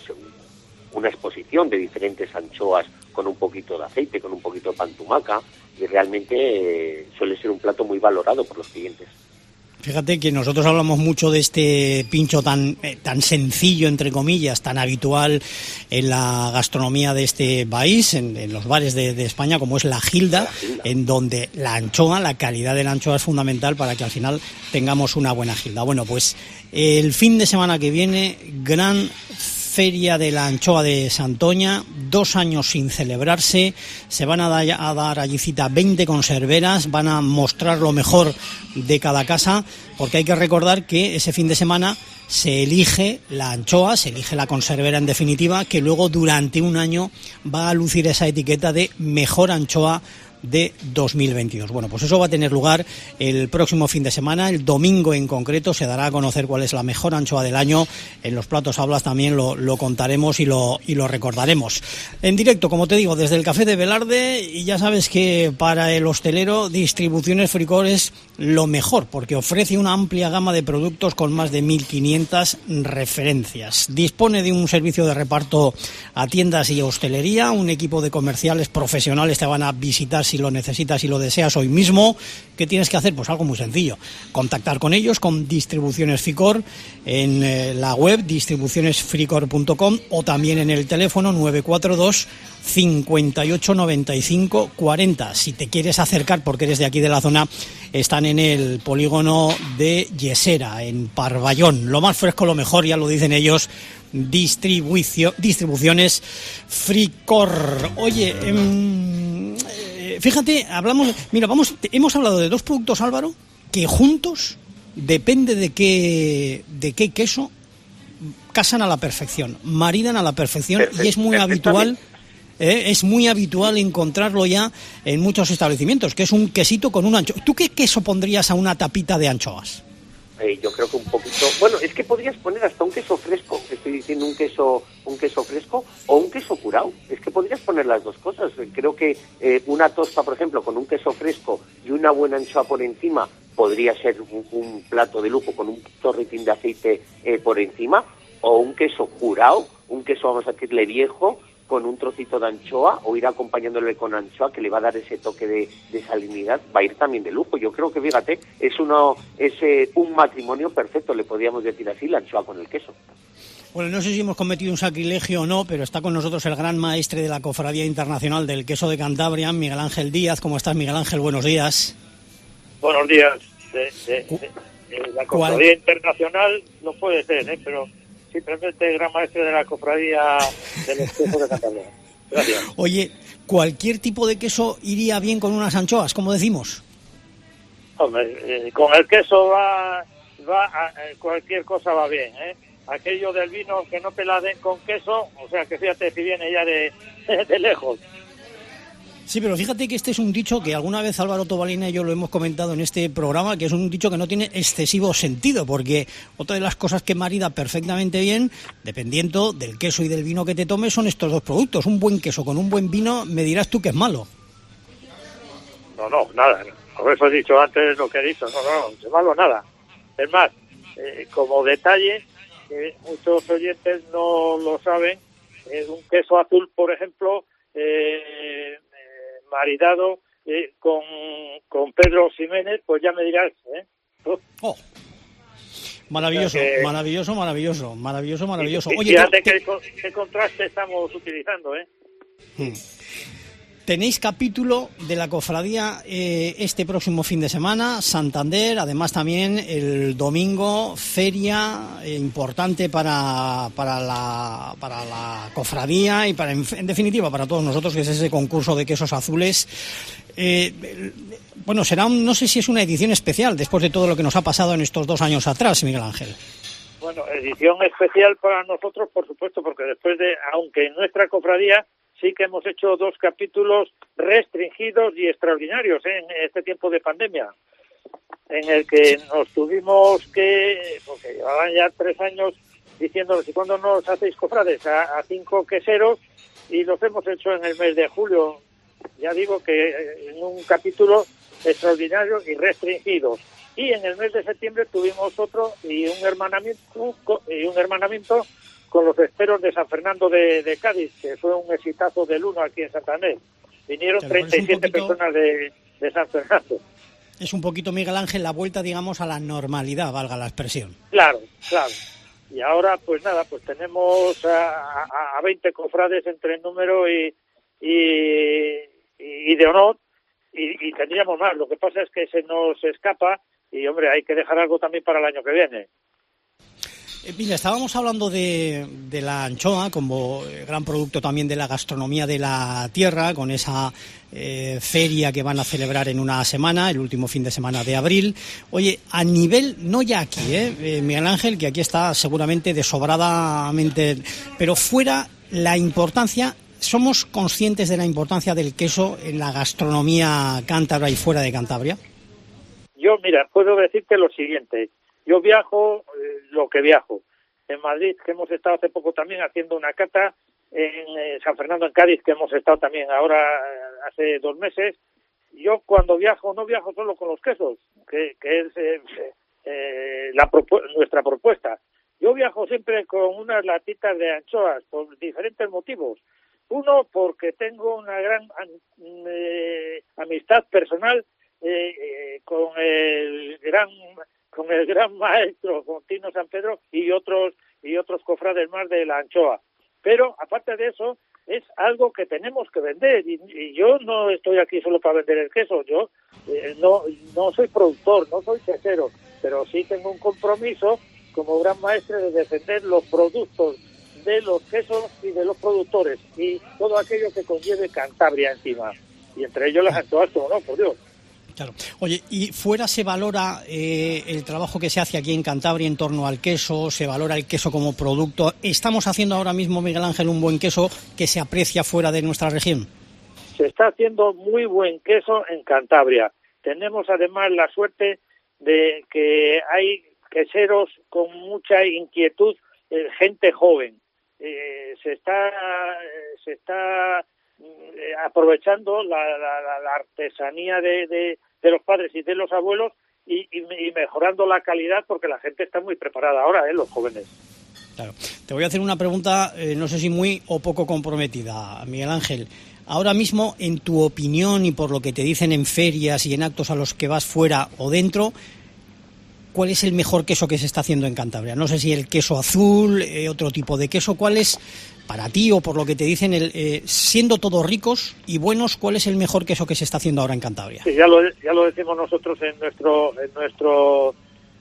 una exposición de diferentes anchoas con un poquito de aceite, con un poquito de pantumaca, y realmente eh, suele ser un plato muy valorado por los clientes. Fíjate que nosotros hablamos mucho de este pincho tan eh, tan sencillo, entre comillas, tan habitual en la gastronomía de este país, en, en los bares de, de España, como es la gilda, en donde la anchoa, la calidad de la anchoa es fundamental para que al final tengamos una buena gilda. Bueno, pues el fin de semana que viene, gran Feria de la Anchoa de Santoña, dos años sin celebrarse, se van a, da, a dar allí cita veinte conserveras, van a mostrar lo mejor de cada casa, porque hay que recordar que ese fin de semana se elige la anchoa, se elige la conservera en definitiva, que luego durante un año va a lucir esa etiqueta de mejor anchoa de dos mil veintidós. Bueno, pues eso va a tener lugar el próximo fin de semana, el domingo en concreto, se dará a conocer cuál es la mejor anchoa del año. En los platos hablas también lo, lo contaremos y lo, y lo recordaremos. En directo, como te digo, desde el Café de Velarde, y ya sabes que para el hostelero Distribuciones Fricor es lo mejor, porque ofrece una amplia gama de productos con más de mil quinientas referencias. Dispone de un servicio de reparto a tiendas y hostelería, un equipo de comerciales profesionales te van a visitar si lo necesitas y lo deseas hoy mismo. ¿Qué tienes que hacer? Pues algo muy sencillo, contactar con ellos, con Distribuciones Fricor, en eh, la web distribuciones fricor punto com, o también en el teléfono nueve cuatro dos, cincuenta y ocho, noventa y cinco, cuarenta. Si te quieres acercar, porque eres de aquí de la zona, están en el polígono de Yesera, en Parvallón. Lo más fresco, lo mejor, ya lo dicen ellos, distribucio, Distribuciones Fricor. Oye, eh, fíjate, hablamos, mira, vamos, hemos hablado de dos productos, Álvaro, que juntos, depende de qué, de qué queso, casan a la perfección, maridan a la perfección, Perfect, y es muy habitual, eh, es muy habitual encontrarlo ya en muchos establecimientos, que es un quesito con una anchoa. ¿Tú qué queso pondrías a una tapita de anchoas? Eh, yo creo que un poquito, bueno, es que podrías poner hasta un queso fresco, estoy diciendo un queso un queso fresco o un queso curado, es que podrías poner las dos cosas. Creo que eh, una tosta, por ejemplo, con un queso fresco y una buena anchoa por encima podría ser un, un plato de lujo con un chorritín de aceite eh, por encima, o un queso curado, un queso, vamos a decirle, viejo, con un trocito de anchoa, o ir acompañándole con anchoa, que le va a dar ese toque de, de salinidad, va a ir también de lujo. Yo creo que, fíjate, es uno es eh, un matrimonio perfecto, le podríamos decir así, la anchoa con el queso. Bueno, no sé si hemos cometido un sacrilegio o no, pero está con nosotros el gran maestre de la Cofradía Internacional del Queso de Cantabria, Miguel Ángel Díaz. ¿Cómo estás, Miguel Ángel? Buenos días. Buenos días. De, de, de, de la Cofradía ¿Cuál? Internacional no puede ser, ¿eh? Pero simplemente el gran maestro de la Cofradía de los Quesos de Cantabria. Gracias. Oye, ¿cualquier tipo de queso iría bien con unas anchoas, como decimos? Hombre, eh, con el queso va, va a, eh, cualquier cosa va bien, ¿eh? Aquello del vino que no te la den con queso, o sea que fíjate si viene ya de, de lejos. Sí, pero fíjate que este es un dicho que alguna vez Álvaro Tobalina y yo lo hemos comentado en este programa, que es un dicho que no tiene excesivo sentido, porque otra de las cosas que marida perfectamente bien, dependiendo del queso y del vino que te tomes, son estos dos productos. Un buen queso con un buen vino, me dirás tú que es malo. No, no, nada. Por eso he dicho antes lo que he dicho. No, no, no es malo nada. Es más, eh, como detalle, que muchos oyentes no lo saben, eh, un queso azul, por ejemplo, eh, eh, maridado eh, con, con Pedro Ximénez, pues ya me dirás, ¿eh? Oh. Maravilloso, que, maravilloso, maravilloso, maravilloso, maravilloso. Y, Oye, fíjate te, qué, qué contraste estamos utilizando, ¿eh? Hmm. Tenéis capítulo de la cofradía eh, este próximo fin de semana, Santander, además también el domingo, feria eh, importante para, para, la, para la cofradía y para, en, en definitiva para todos nosotros, que es ese concurso de quesos azules. Eh, bueno, será, un, no sé si es una edición especial después de todo lo que nos ha pasado en estos dos años atrás, Miguel Ángel. Bueno, edición especial para nosotros, por supuesto, porque después de, aunque en nuestra cofradía sí que hemos hecho dos capítulos restringidos y extraordinarios, ¿eh? En este tiempo de pandemia, en el que nos tuvimos que, porque llevaban ya tres años diciéndonos, ¿y cuándo nos hacéis cofrades? A, a cinco queseros, y los hemos hecho en el mes de julio. Ya digo que en un capítulo extraordinario y restringidos. Y en el mes de septiembre tuvimos otro y un hermanamiento y un hermanamiento con los esteros de San Fernando de, de Cádiz, que fue un exitazo del uno aquí en Santander. Vinieron claro, treinta y siete poquito, personas de, de San Fernando. Es un poquito, Miguel Ángel, la vuelta, digamos, a la normalidad, valga la expresión. Claro, claro. Y ahora, pues nada, pues tenemos a, a, a veinte cofrades entre número y, y, y de honor, y, y tendríamos más. Lo que pasa es que se nos escapa y, hombre, hay que dejar algo también para el año que viene. Mira, estábamos hablando de, de la anchoa como gran producto también de la gastronomía de la tierra, con esa eh, feria que van a celebrar en una semana, el último fin de semana de abril. Oye, a nivel, no ya aquí, ¿eh? eh Miguel Ángel, que aquí está seguramente desobradamente, pero fuera la importancia, ¿somos conscientes de la importancia del queso en la gastronomía cántabra y fuera de Cantabria? Yo, mira, puedo decirte lo siguiente. Yo viajo eh, lo que viajo. En Madrid, que hemos estado hace poco también haciendo una cata, en eh, San Fernando, en Cádiz, que hemos estado también ahora eh, hace dos meses. Yo cuando viajo, no viajo solo con los quesos, que, que es eh, eh, la propu- nuestra propuesta. Yo viajo siempre con unas latitas de anchoas, por diferentes motivos. Uno, porque tengo una gran eh, amistad personal eh, eh, con el gran... con el gran maestro, con Tino San Pedro y otros y otros cofrades más de la anchoa. Pero, aparte de eso, es algo que tenemos que vender. Y, y yo no estoy aquí solo para vender el queso. Yo eh, no no soy productor, no soy quesero, pero sí tengo un compromiso como gran maestro de defender los productos de los quesos y de los productores y todo aquello que conlleve Cantabria encima. Y entre ellos las anchoas, como no, por Dios. Claro. Oye, ¿y fuera se valora eh, el trabajo que se hace aquí en Cantabria en torno al queso? ¿Se valora el queso como producto? ¿Estamos haciendo ahora mismo, Miguel Ángel, un buen queso que se aprecia fuera de nuestra región? Se está haciendo muy buen queso en Cantabria. Tenemos además la suerte de que hay queseros con mucha inquietud, eh, gente joven. Eh, se está se está eh, aprovechando la, la, la artesanía de, de, de los padres y de los abuelos y, y, y mejorando la calidad, porque la gente está muy preparada ahora, ¿eh? Los jóvenes. Claro. Te voy a hacer una pregunta, eh, no sé si muy o poco comprometida, Miguel Ángel. Ahora mismo, en tu opinión y por lo que te dicen en ferias y en actos a los que vas fuera o dentro, ¿cuál es el mejor queso que se está haciendo en Cantabria? No sé si el queso azul, eh, otro tipo de queso. ¿Cuál es, para ti o por lo que te dicen, el, eh, siendo todos ricos y buenos, cuál es el mejor queso que se está haciendo ahora en Cantabria? Sí, ya lo, ya lo decimos nosotros en nuestro en nuestro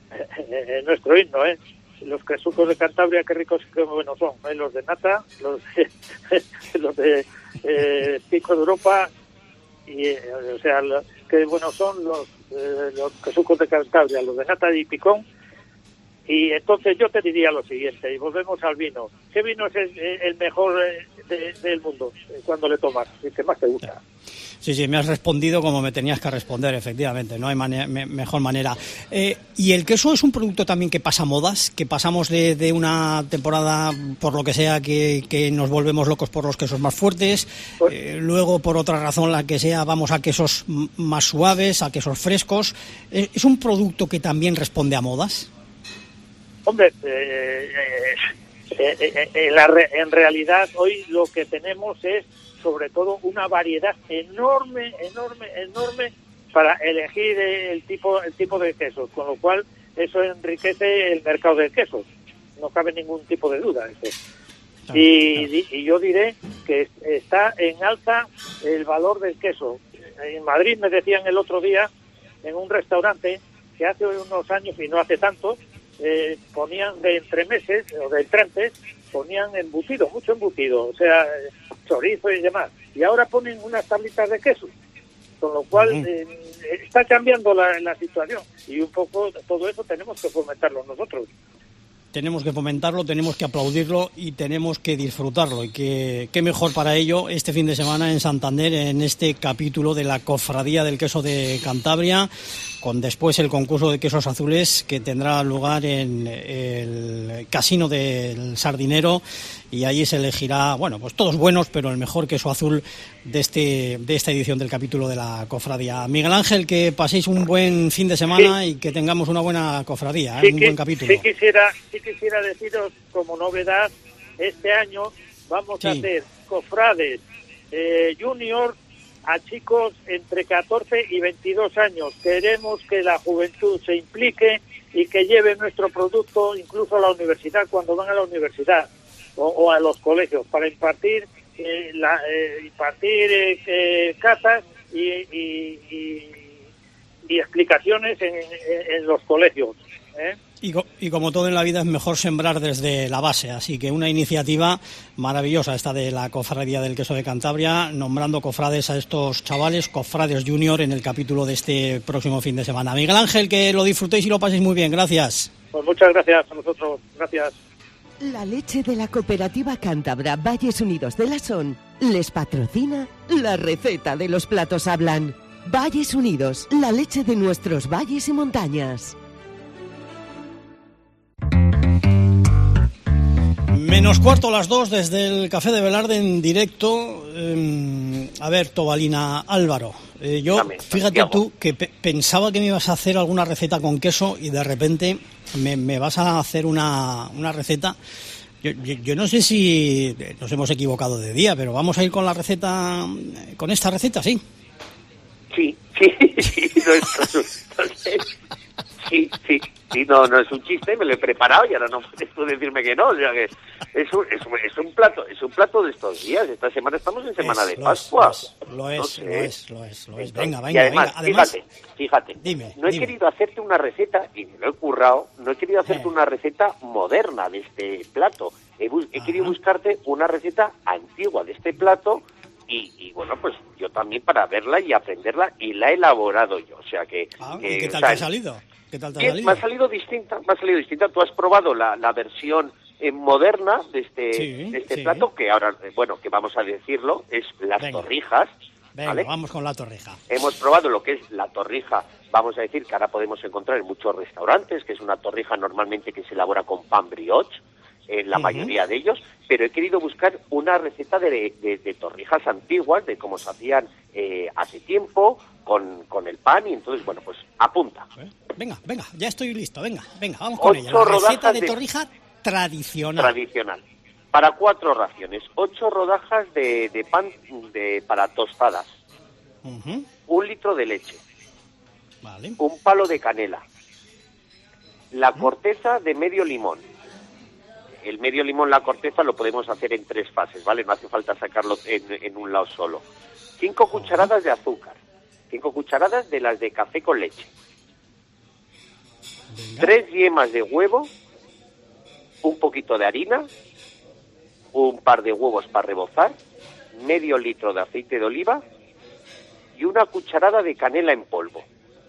en nuestro himno, ¿eh? Los quesucos de Cantabria, qué ricos y qué buenos son, ¿eh? Los de nata, los de, los de eh, Pico de Europa, y eh, o sea, lo, qué buenos son los eh, los quesucos de Cantabria, los de nata y picón. Y entonces yo te diría lo siguiente, y volvemos al vino. ¿Qué vino es el, el mejor de, del mundo cuando le tomas? ¿El que más te gusta? Sí, sí, me has respondido como me tenías que responder, efectivamente, no hay mane- me- mejor manera. Eh, y el queso es un producto también que pasa modas, que pasamos de, de una temporada, por lo que sea, que, que nos volvemos locos por los quesos más fuertes, eh, luego por otra razón, la que sea, vamos a quesos m- más suaves, a quesos frescos. Eh, ¿Es un producto que también responde a modas? Hombre, eh, eh, eh, eh, en, la re, en realidad hoy lo que tenemos es sobre todo una variedad enorme, enorme, enorme para elegir el tipo, el tipo de quesos, con lo cual eso enriquece el mercado de quesos, no cabe ningún tipo de duda eso. Y, y yo diré que está en alza el valor del queso. En Madrid me decían el otro día en un restaurante que hace unos años y no hace tanto eh, ponían de entremeses o de entrantes ponían embutido, mucho embutido, o sea, chorizo y demás, y ahora ponen unas tablitas de queso, con lo cual eh, está cambiando la, la situación, y un poco todo eso tenemos que fomentarlo nosotros. Tenemos que fomentarlo, tenemos que aplaudirlo y tenemos que disfrutarlo. Y que qué mejor para ello este fin de semana en Santander, en este capítulo de la Cofradía del Queso de Cantabria, con después el concurso de quesos azules que tendrá lugar en el Casino del Sardinero, y allí se elegirá, bueno, pues todos buenos, pero el mejor queso azul de este de esta edición del capítulo de la Cofradía. Miguel Ángel, que paséis un buen fin de semana sí. y que tengamos una buena cofradía, sí, ¿eh? un que, buen capítulo. Sí quisiera, sí quisiera deciros como novedad, este año vamos sí. a hacer cofrades eh, junior a chicos entre catorce y veintidós años. Queremos que la juventud se implique y que lleve nuestro producto incluso a la universidad cuando van a la universidad o, o a los colegios para impartir eh, la, eh, impartir eh, eh, catas y, y, y, y explicaciones en, en, en los colegios. ¿eh? Y, co- y como todo en la vida es mejor sembrar desde la base, así que una iniciativa maravillosa esta de la Cofradía del Queso de Cantabria, nombrando cofrades a estos chavales, cofrades junior, en el capítulo de este próximo fin de semana. Miguel Ángel, que lo disfrutéis y lo paséis muy bien, gracias. Pues muchas gracias a nosotros, gracias. La leche de la cooperativa cántabra Valles Unidos de la Son les patrocina la receta de los platos hablan. Valles Unidos, la leche de nuestros valles y montañas. Menos cuarto a las dos desde el Café de Velarde en directo. Eh, a ver, Tobalina, Álvaro. Eh, yo, Dame, fíjate Santiago. tú, que pe- pensaba que me ibas a hacer alguna receta con queso y de repente me, me vas a hacer una, una receta. Yo, yo, yo no sé si nos hemos equivocado de día, pero vamos a ir con la receta, con esta receta, ¿sí? Sí, sí, sí, no es, no sé. Sí, sí, sí, no, no es un chiste, me lo he preparado y ahora no puedes tú decirme que no, o sea que es un, es, un, es un plato, es un plato de estos días. Esta semana estamos en semana es, de Pascua. Lo es, lo es, no lo es, lo es, lo es. Venga, venga, y además, venga. Además, fíjate, fíjate, dime, no he dime. querido hacerte una receta, y me lo he currado, no he querido hacerte eh. una receta moderna de este plato. He, bus- he querido buscarte una receta antigua de este plato. Y, y bueno, pues yo también para verla y aprenderla, y la he elaborado yo, o sea que... Ah, que ¿y qué tal o sea, te ha salido? ¿Qué tal te ha bien, salido? Me ha salido distinta, me ha salido distinta. Tú has probado la, la versión eh, moderna de este, Sí, de este sí. plato, que ahora, eh, bueno, que vamos a decirlo, es las Venga. torrijas. Venga, ¿vale? vamos con la torrija. Hemos probado lo que es la torrija, vamos a decir que ahora podemos encontrar en muchos restaurantes, que es una torrija normalmente que se elabora con pan brioche, en la Ujú. mayoría de ellos, pero he querido buscar una receta de, de, de torrijas antiguas, de cómo se hacían eh, hace tiempo, con, con el pan, y entonces, bueno, pues apunta. Venga, venga, ya estoy listo, venga, venga, vamos con Ocho ella. La receta rodajas de torrija tradicional. Tradicional. Para cuatro raciones, ocho rodajas de, de pan de, para tostadas, Ujú. un litro de leche, Vale. un palo de canela, la corteza de medio limón. El medio limón, la corteza, lo podemos hacer en tres fases, ¿vale? No hace falta sacarlo en, en un lado solo. Cinco cucharadas de azúcar, cinco cucharadas de las de café con leche, Venga. tres yemas de huevo, un poquito de harina, un par de huevos para rebozar, medio litro de aceite de oliva y una cucharada de canela en polvo.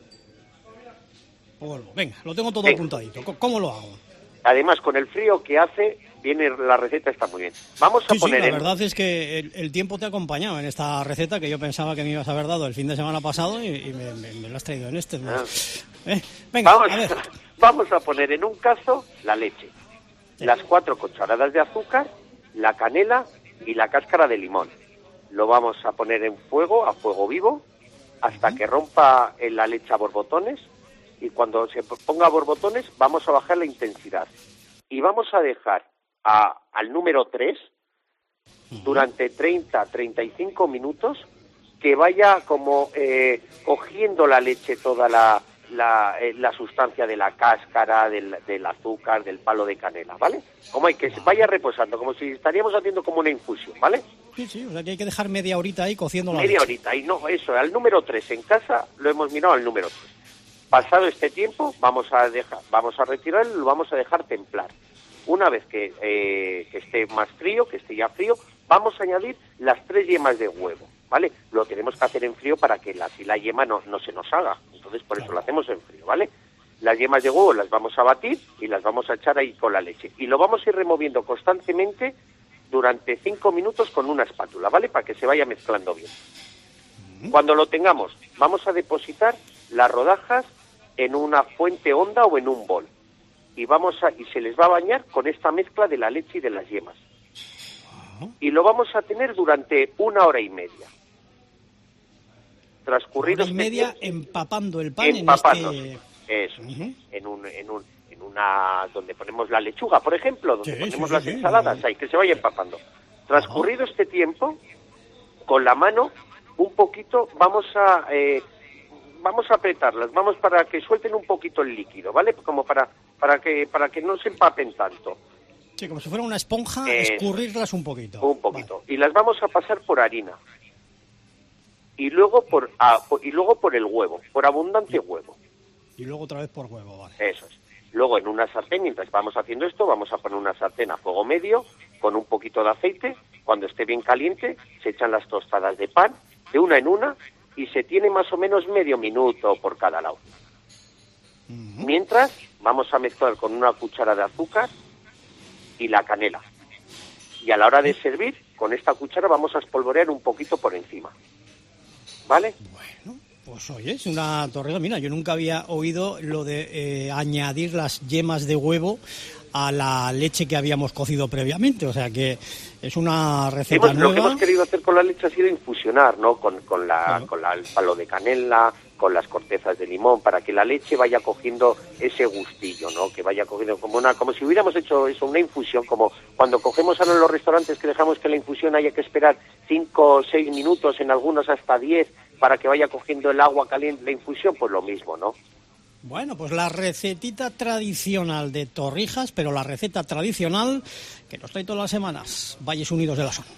Polvo. Venga, lo tengo todo Venga. apuntadito. ¿Cómo- ¿Cómo lo hago? Además, con el frío que hace, viene la receta, está muy bien. Vamos a Sí, sí, poner la en... verdad es que el, el tiempo te ha acompañado en esta receta que yo pensaba que me ibas a haber dado el fin de semana pasado y, y me, me- me lo has traído en este. ¿no? Ah. Eh, venga, vamos, a ver. vamos a poner en un cazo la leche, las cuatro cucharadas de azúcar, la canela y la cáscara de limón. Lo vamos a poner en fuego, a fuego vivo, hasta que rompa en la leche a borbotones, y cuando se ponga a borbotones vamos a bajar la intensidad y vamos a dejar a, al número tres durante treinta a treinta y cinco minutos, que vaya como eh, cogiendo la leche toda la, la, eh, la sustancia de la cáscara, del, del azúcar, del palo de canela, ¿vale? Como hay que vaya reposando, como si estaríamos haciendo como una infusión, ¿vale? Sí, sí, o sea que hay que dejar media horita ahí cociendo la Media leche. horita, y no, eso, al número tres en casa lo hemos mirado al número tres. Pasado este tiempo, vamos a dejar, vamos a retirarlo y lo vamos a dejar templar. Una vez que, eh, que esté más frío, que esté ya frío, vamos a añadir las tres yemas de huevo, ¿vale? Lo tenemos que hacer en frío para que la, si la yema no, no se nos haga, entonces por eso lo hacemos en frío, ¿vale? Las yemas de huevo las vamos a batir y las vamos a echar ahí con la leche. Y lo vamos a ir removiendo constantemente durante cinco minutos con una espátula, ¿vale? Para que se vaya mezclando bien. Cuando lo tengamos, vamos a depositar las rodajas en una fuente honda o en un bol. Y vamos a y se les va a bañar con esta mezcla de la leche y de las yemas. Y lo vamos a tener durante una hora y media. Transcurrido Hora y media este empapando el pan empapándose. en este... Eso, en un, en un, en una donde ponemos la lechuga, por ejemplo, donde Sí, ponemos sí, las sí, sí. ensaladas, ahí que se vaya empapando. Transcurrido este tiempo, con la mano un poquito vamos a eh, vamos a apretarlas, vamos para que suelten un poquito el líquido, ¿vale? Como para para que para que no se empapen tanto. Sí, como si fuera una esponja, Eh, escurrirlas un poquito. Un poquito. Y las vamos a pasar por harina. Y luego por, ah, por- y luego por el huevo, por abundante huevo. Y luego otra vez por huevo, vale. Eso es. Luego en una sartén, mientras vamos haciendo esto, vamos a poner una sartén a fuego medio con un poquito de aceite. Cuando esté bien caliente, se echan las tostadas de pan de una en una y se tiene más o menos medio minuto por cada lado. Mientras, vamos a mezclar con una cuchara de azúcar y la canela. Y a la hora de servir, con esta cuchara vamos a espolvorear un poquito por encima. ¿Vale? Pues oye, es una torrega. Mira, yo nunca había oído lo de eh, añadir las yemas de huevo a la leche que habíamos cocido previamente. O sea que es una receta Hemos- lo que nueva. hemos querido hacer con la leche ha sido infusionar, ¿no? Con, con, la, con la, el palo de canela, con las cortezas de limón, para que la leche vaya cogiendo ese gustillo, ¿no? Que vaya cogiendo como una, como si hubiéramos hecho eso, una infusión, como cuando cogemos ahora en los restaurantes que dejamos que la infusión haya que esperar cinco o seis minutos, en algunos hasta diez, para que vaya cogiendo el agua caliente, la infusión, pues lo mismo, ¿no? Bueno, pues la recetita tradicional de torrijas, pero la receta tradicional que nos trae todas las semanas, Valles Unidos de la Son.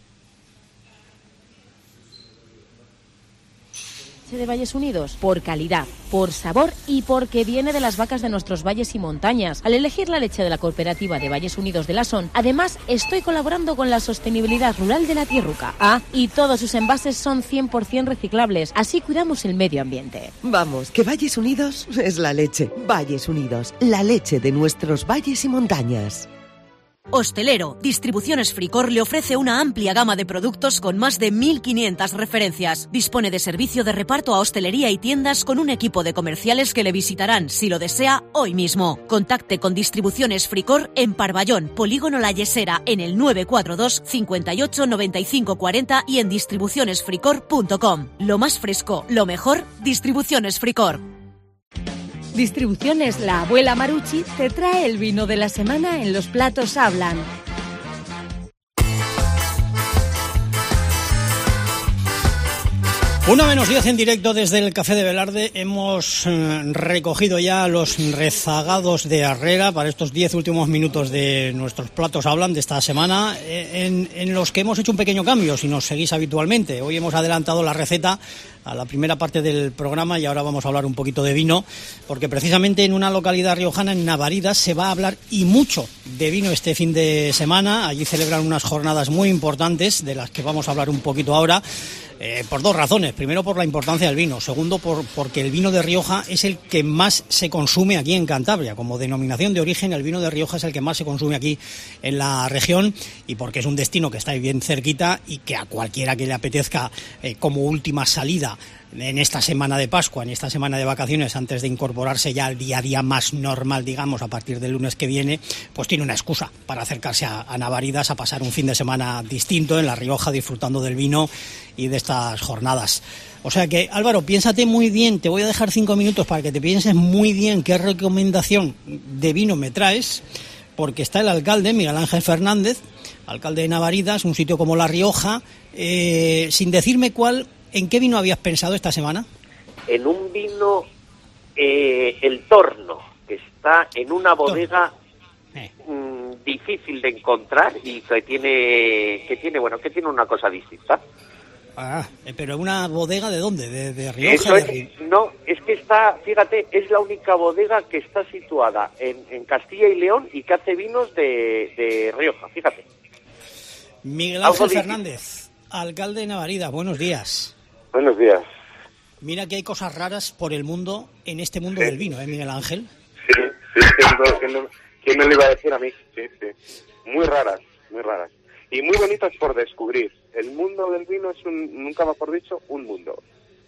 De Valles Unidos, por calidad, por sabor y porque viene de las vacas de nuestros valles y montañas. Al elegir la leche de la cooperativa de Valles Unidos de la Son, además estoy colaborando con la sostenibilidad rural de la Tierruca. Ah, y todos sus envases son cien por ciento reciclables, así cuidamos el medio ambiente. Vamos, que Valles Unidos es la leche. Valles Unidos, la leche de nuestros valles y montañas. Hostelero, Distribuciones Fricor le ofrece una amplia gama de productos con más de mil quinientas referencias. Dispone de servicio de reparto a hostelería y tiendas con un equipo de comerciales que le visitarán, si lo desea, hoy mismo. Contacte con Distribuciones Fricor en Parvallón, Polígono La Yesera, en el nueve cuatro dos, cincuenta y ocho, noventa y cinco cuarenta y en distribuciones fricor punto com. Lo más fresco, lo mejor, Distribuciones Fricor. Distribuciones La Abuela Marucci te trae el vino de la semana en Los Platos Hablan. Una menos diez en directo desde el Café de Velarde. Hemos eh, recogido ya los rezagados de Herrera para estos diez últimos minutos de nuestros platos hablan de esta semana, eh, en, en los que hemos hecho un pequeño cambio, si nos seguís habitualmente. Hoy hemos adelantado la receta a la primera parte del programa y ahora vamos a hablar un poquito de vino, porque precisamente en una localidad riojana, en Navaridas, se va a hablar y mucho de vino este fin de semana. Allí celebran unas jornadas muy importantes, de las que vamos a hablar un poquito ahora. Eh, por dos razones. Primero, por la importancia del vino. Segundo, por, porque el vino de Rioja es el que más se consume aquí en Cantabria. Como denominación de origen, el vino de Rioja es el que más se consume aquí en la región, y porque es un destino que está ahí bien cerquita y que a cualquiera que le apetezca eh, como última salida en esta semana de Pascua, en esta semana de vacaciones, antes de incorporarse ya al día a día más normal, digamos, a partir del lunes que viene, pues tiene una excusa para acercarse a, a Navaridas, a pasar un fin de semana distinto en La Rioja, disfrutando del vino y de estas jornadas. O sea que, Álvaro, piénsate muy bien, te voy a dejar cinco minutos para que te pienses muy bien qué recomendación de vino me traes. porque está el alcalde, Miguel Ángel Fernández, alcalde de Navaridas, un sitio como La Rioja, eh, sin decirme cuál, ¿en qué vino habías pensado esta semana? En un vino, eh, el Torno, que está en una bodega eh. mmm, difícil de encontrar y que tiene, que tiene, bueno, que tiene una cosa distinta. Ah, pero una bodega ¿de dónde? ¿De, de Rioja? Eso es, de... No, es que está, fíjate, es la única bodega que está situada en, en Castilla y León y que hace vinos de, de Rioja, fíjate. Miguel Ángel Fernández, alcalde de Navaridas, buenos días. Buenos días. Mira que hay cosas raras por el mundo, en este mundo sí. del vino, ¿eh, Miguel Ángel? Sí, sí, ¿quién no, quién no le iba a decir a mí? Sí, sí, muy raras, muy raras. Y muy bonitas por descubrir. El mundo del vino es, un, nunca mejor dicho, un mundo.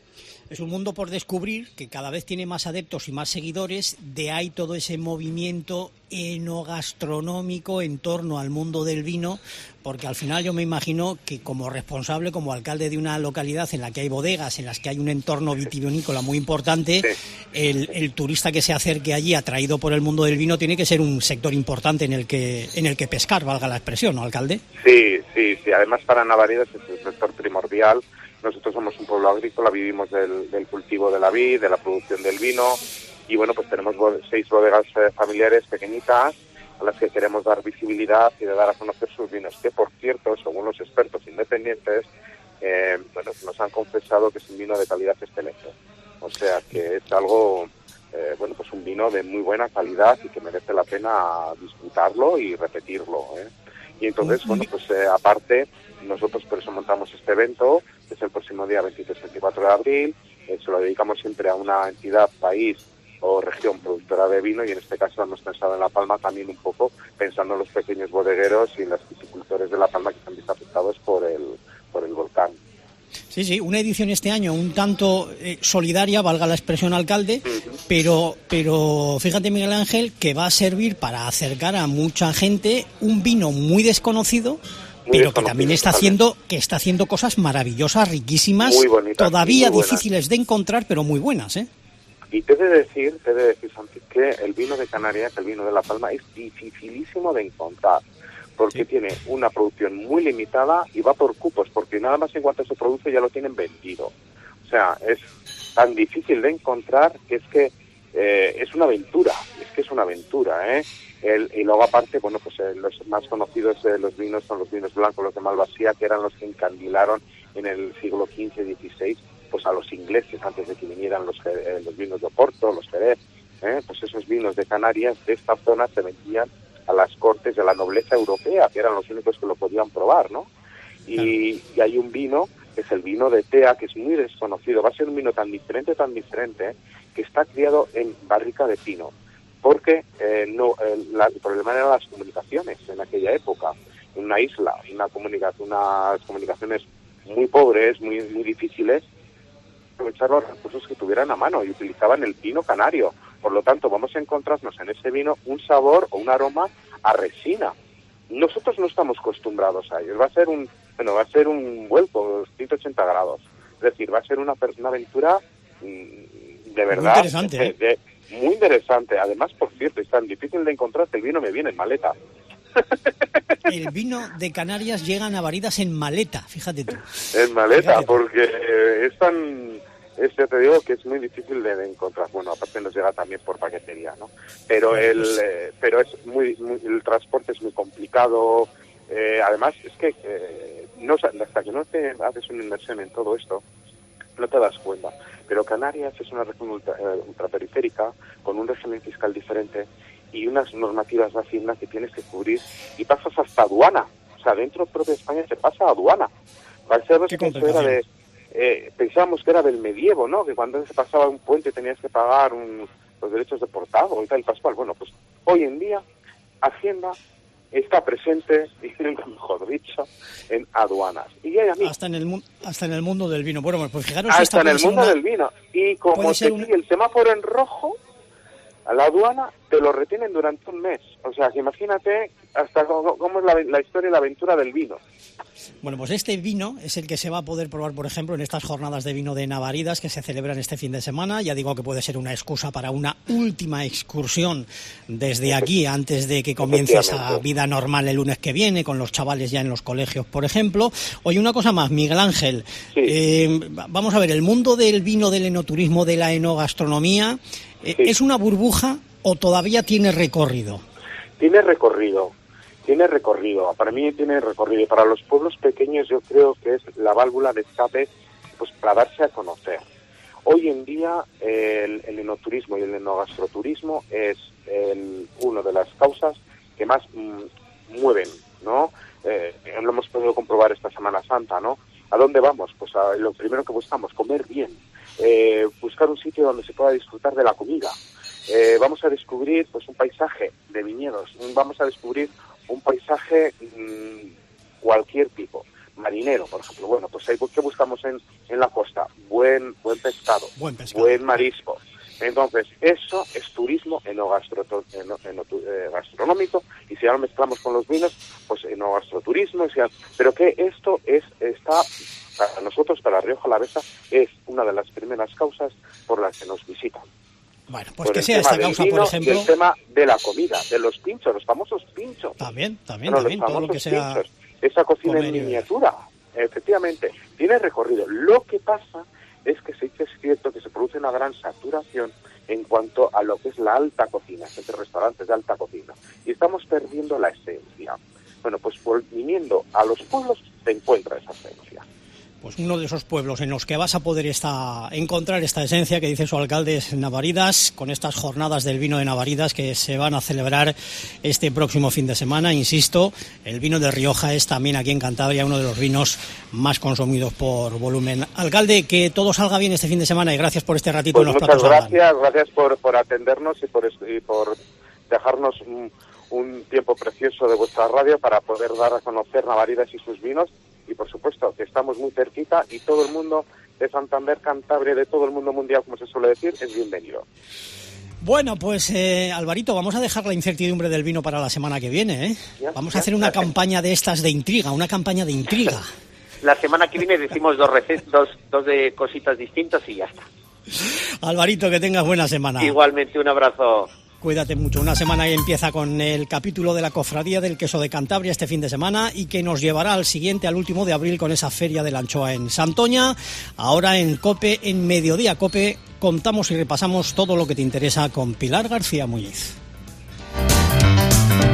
Es un mundo por descubrir que cada vez tiene más adeptos y más seguidores, de ahí todo ese movimiento enogastronómico en torno al mundo del vino, porque al final yo me imagino que como responsable, como alcalde de una localidad en la que hay bodegas, en las que hay un entorno vitivinícola muy importante, sí. el, el turista que se acerque allí atraído por el mundo del vino tiene que ser un sector importante en el que en el que pescar, valga la expresión, ¿no, alcalde? Sí, sí, sí. Además para Navaridas es el sector primordial. Nosotros somos un pueblo agrícola, vivimos del, del cultivo de la vid, de la producción del vino y bueno, pues tenemos seis bodegas eh, familiares pequeñitas a las que queremos dar visibilidad y de dar a conocer sus vinos, que por cierto, según los expertos independientes, eh, bueno, nos han confesado que es un vino de calidad excelente. O sea que es algo, eh, bueno, pues un vino de muy buena calidad y que merece la pena disfrutarlo y repetirlo, ¿eh? Y entonces, bueno, pues eh, aparte, nosotros por eso montamos este evento, que es el próximo día veintitrés y veinticuatro de abril, eh, se lo dedicamos siempre a una entidad, país o región productora de vino y en este caso hemos pensado en La Palma también un poco, pensando en los pequeños bodegueros y en los viticultores de La Palma que se han visto afectados por el, por el volcán. Sí, sí, una edición este año un tanto eh, solidaria, valga la expresión, alcalde, uh-huh. pero pero fíjate, Miguel Ángel, que va a servir para acercar a mucha gente un vino muy desconocido, muy pero que también está haciendo que está haciendo cosas maravillosas, riquísimas, muy bonitas, todavía muy difíciles de encontrar, pero muy buenas, ¿eh? Y te he de decir, te he de decir, Santi, que el vino de Canarias, el vino de La Palma, es dificilísimo de encontrar, porque sí. tiene una producción muy limitada y va por cupos, porque nada más en cuanto se produce ya lo tienen vendido. O sea, es tan difícil de encontrar que es que eh, es una aventura, es que es una aventura, ¿eh? El, y luego aparte, bueno, pues eh, los más conocidos de eh, los vinos son los vinos blancos, los de Malvasía, que eran los que encandilaron en el siglo quince dieciséis pues a los ingleses antes de que vinieran los, eh, los vinos de Oporto, los Jerez, ¿eh? Pues esos vinos de Canarias de esta zona se vendían a las cortes de la nobleza europea, que eran los únicos que lo podían probar, ¿no? Y, y hay un vino, que es el vino de Tea, que es muy desconocido, va a ser un vino tan diferente, tan diferente, ¿eh? que está criado en barrica de pino, porque eh, no eh, la, el problema eran las comunicaciones en aquella época, en una isla, una comunicación, unas comunicaciones muy pobres, muy, muy difíciles, aprovechar los recursos que tuvieran a mano y utilizaban el pino canario. Por lo tanto, vamos a encontrarnos en ese vino un sabor o un aroma a resina. Nosotros no estamos acostumbrados a ello. Va a ser un, bueno, va a ser un vuelco ciento ochenta grados. Es decir, va a ser una, una aventura mmm, de verdad muy interesante, ¿eh? de, de, muy interesante. Además, por cierto, es tan difícil de encontrar que el vino me viene en maleta. El vino de Canarias llega a Navaridas en maleta, fíjate tú. En maleta, fíjate porque eh, es tan... Es, ya te digo que es muy difícil de, de encontrar. Bueno, aparte nos llega también por paquetería, ¿no? Pero el, eh, pero es muy, muy, el transporte es muy complicado. Eh, además, es que eh, no, hasta que no te haces una inversión en todo esto, no te das cuenta. Pero Canarias es una región ultra, eh, ultraperiférica, con un régimen fiscal diferente y unas normativas de Hacienda que tienes que cubrir y pasas hasta aduana. O sea, dentro de propia España se pasa a aduana. Parece que esto era de... Eh, pensábamos que era del medievo, ¿no? Que cuando se pasaba un puente tenías que pagar un, los derechos de portado y tal, Pascual. Bueno, pues hoy en día Hacienda está presente, y nunca mejor dicho, en aduanas. Y hay a mí, hasta en el hasta en el mundo del vino. Bueno, pues fijaros, hasta esta en el mundo una... del vino. Y como te sigue un... el semáforo en rojo, a la aduana te lo retienen durante un mes. O sea, que imagínate hasta cómo, cómo es la, la historia y la aventura del vino. Bueno, pues este vino es el que se va a poder probar, por ejemplo, en estas jornadas de vino de Navaridas que se celebran este fin de semana. Ya digo que puede ser una excusa para una última excursión desde aquí, antes de que comience esa vida normal el lunes que viene, con los chavales ya en los colegios, por ejemplo. Oye, una cosa más, Miguel Ángel. Sí. Eh, vamos a ver, el mundo del vino, del enoturismo, de la enogastronomía, eh, sí. ¿es una burbuja o todavía tiene recorrido? Tiene recorrido. Tiene recorrido, para mí tiene recorrido, y para los pueblos pequeños yo creo que es la válvula de escape pues para darse a conocer. Hoy en día el, el enoturismo y el enogastroturismo es el, una de las causas que más mm, mueven, ¿no? Eh, lo hemos podido comprobar esta Semana Santa, ¿no? ¿A dónde vamos? Pues a lo primero que buscamos, comer bien, eh, buscar un sitio donde se pueda disfrutar de la comida. Eh, vamos a descubrir pues un paisaje de viñedos, vamos a descubrir un paisaje mmm, cualquier tipo, marinero, por ejemplo. Bueno, pues ahí, ¿qué buscamos en, en la costa? Buen buen pescado, buen pescado, buen marisco. Entonces, eso es turismo enogastro, eno, eno, eh, gastronómico, y si ahora mezclamos con los vinos, pues enogastroturismo. O sea, pero que esto es está para nosotros, para Rioja Alavesa, es una de las primeras causas por las que nos visitan. Bueno, pues que sea esta causa, por ejemplo... Y el tema de la comida, de los pinchos, los famosos pinchos. También, también, bueno, también, todo lo que sea... Pinchos, esa cocina en miniatura, efectivamente, tiene recorrido. Lo que pasa es que sí que es cierto que se produce una gran saturación en cuanto a lo que es la alta cocina, entre restaurantes de alta cocina. Y estamos perdiendo la esencia. Bueno, pues viniendo a los pueblos se encuentra esa esencia. Pues uno de esos pueblos en los que vas a poder esta, encontrar esta esencia que dice su alcalde es Navaridas, con estas jornadas del vino de Navaridas que se van a celebrar este próximo fin de semana. Insisto, el vino de Rioja es también aquí en Cantabria uno de los vinos más consumidos por volumen. Alcalde, que todo salga bien este fin de semana y gracias por este ratito pues en los muchas platos. Muchas gracias, gracias por, por atendernos y por, y por dejarnos un, un tiempo precioso de vuestra radio para poder dar a conocer Navaridas y sus vinos. Y por supuesto que estamos muy cerquita y todo el mundo de Santander, Cantabria, de todo el mundo mundial, como se suele decir, es bienvenido. Bueno, pues eh, Alvarito, vamos a dejar la incertidumbre del vino para la semana que viene, ¿eh? Ya, vamos ya, a hacer una campaña de estas de intriga, una campaña de intriga. La semana que viene decimos dos recetas, dos, dos de cositas distintas y ya está. Alvarito, que tengas buena semana. Igualmente, un abrazo. Cuídate mucho. Una semana que empieza con el capítulo de la Cofradía del Queso de Cantabria este fin de semana y que nos llevará al siguiente, al último de abril, con esa feria de la anchoa en Santoña. Ahora en COPE, en Mediodía COPE, contamos y repasamos todo lo que te interesa con Pilar García Muñiz.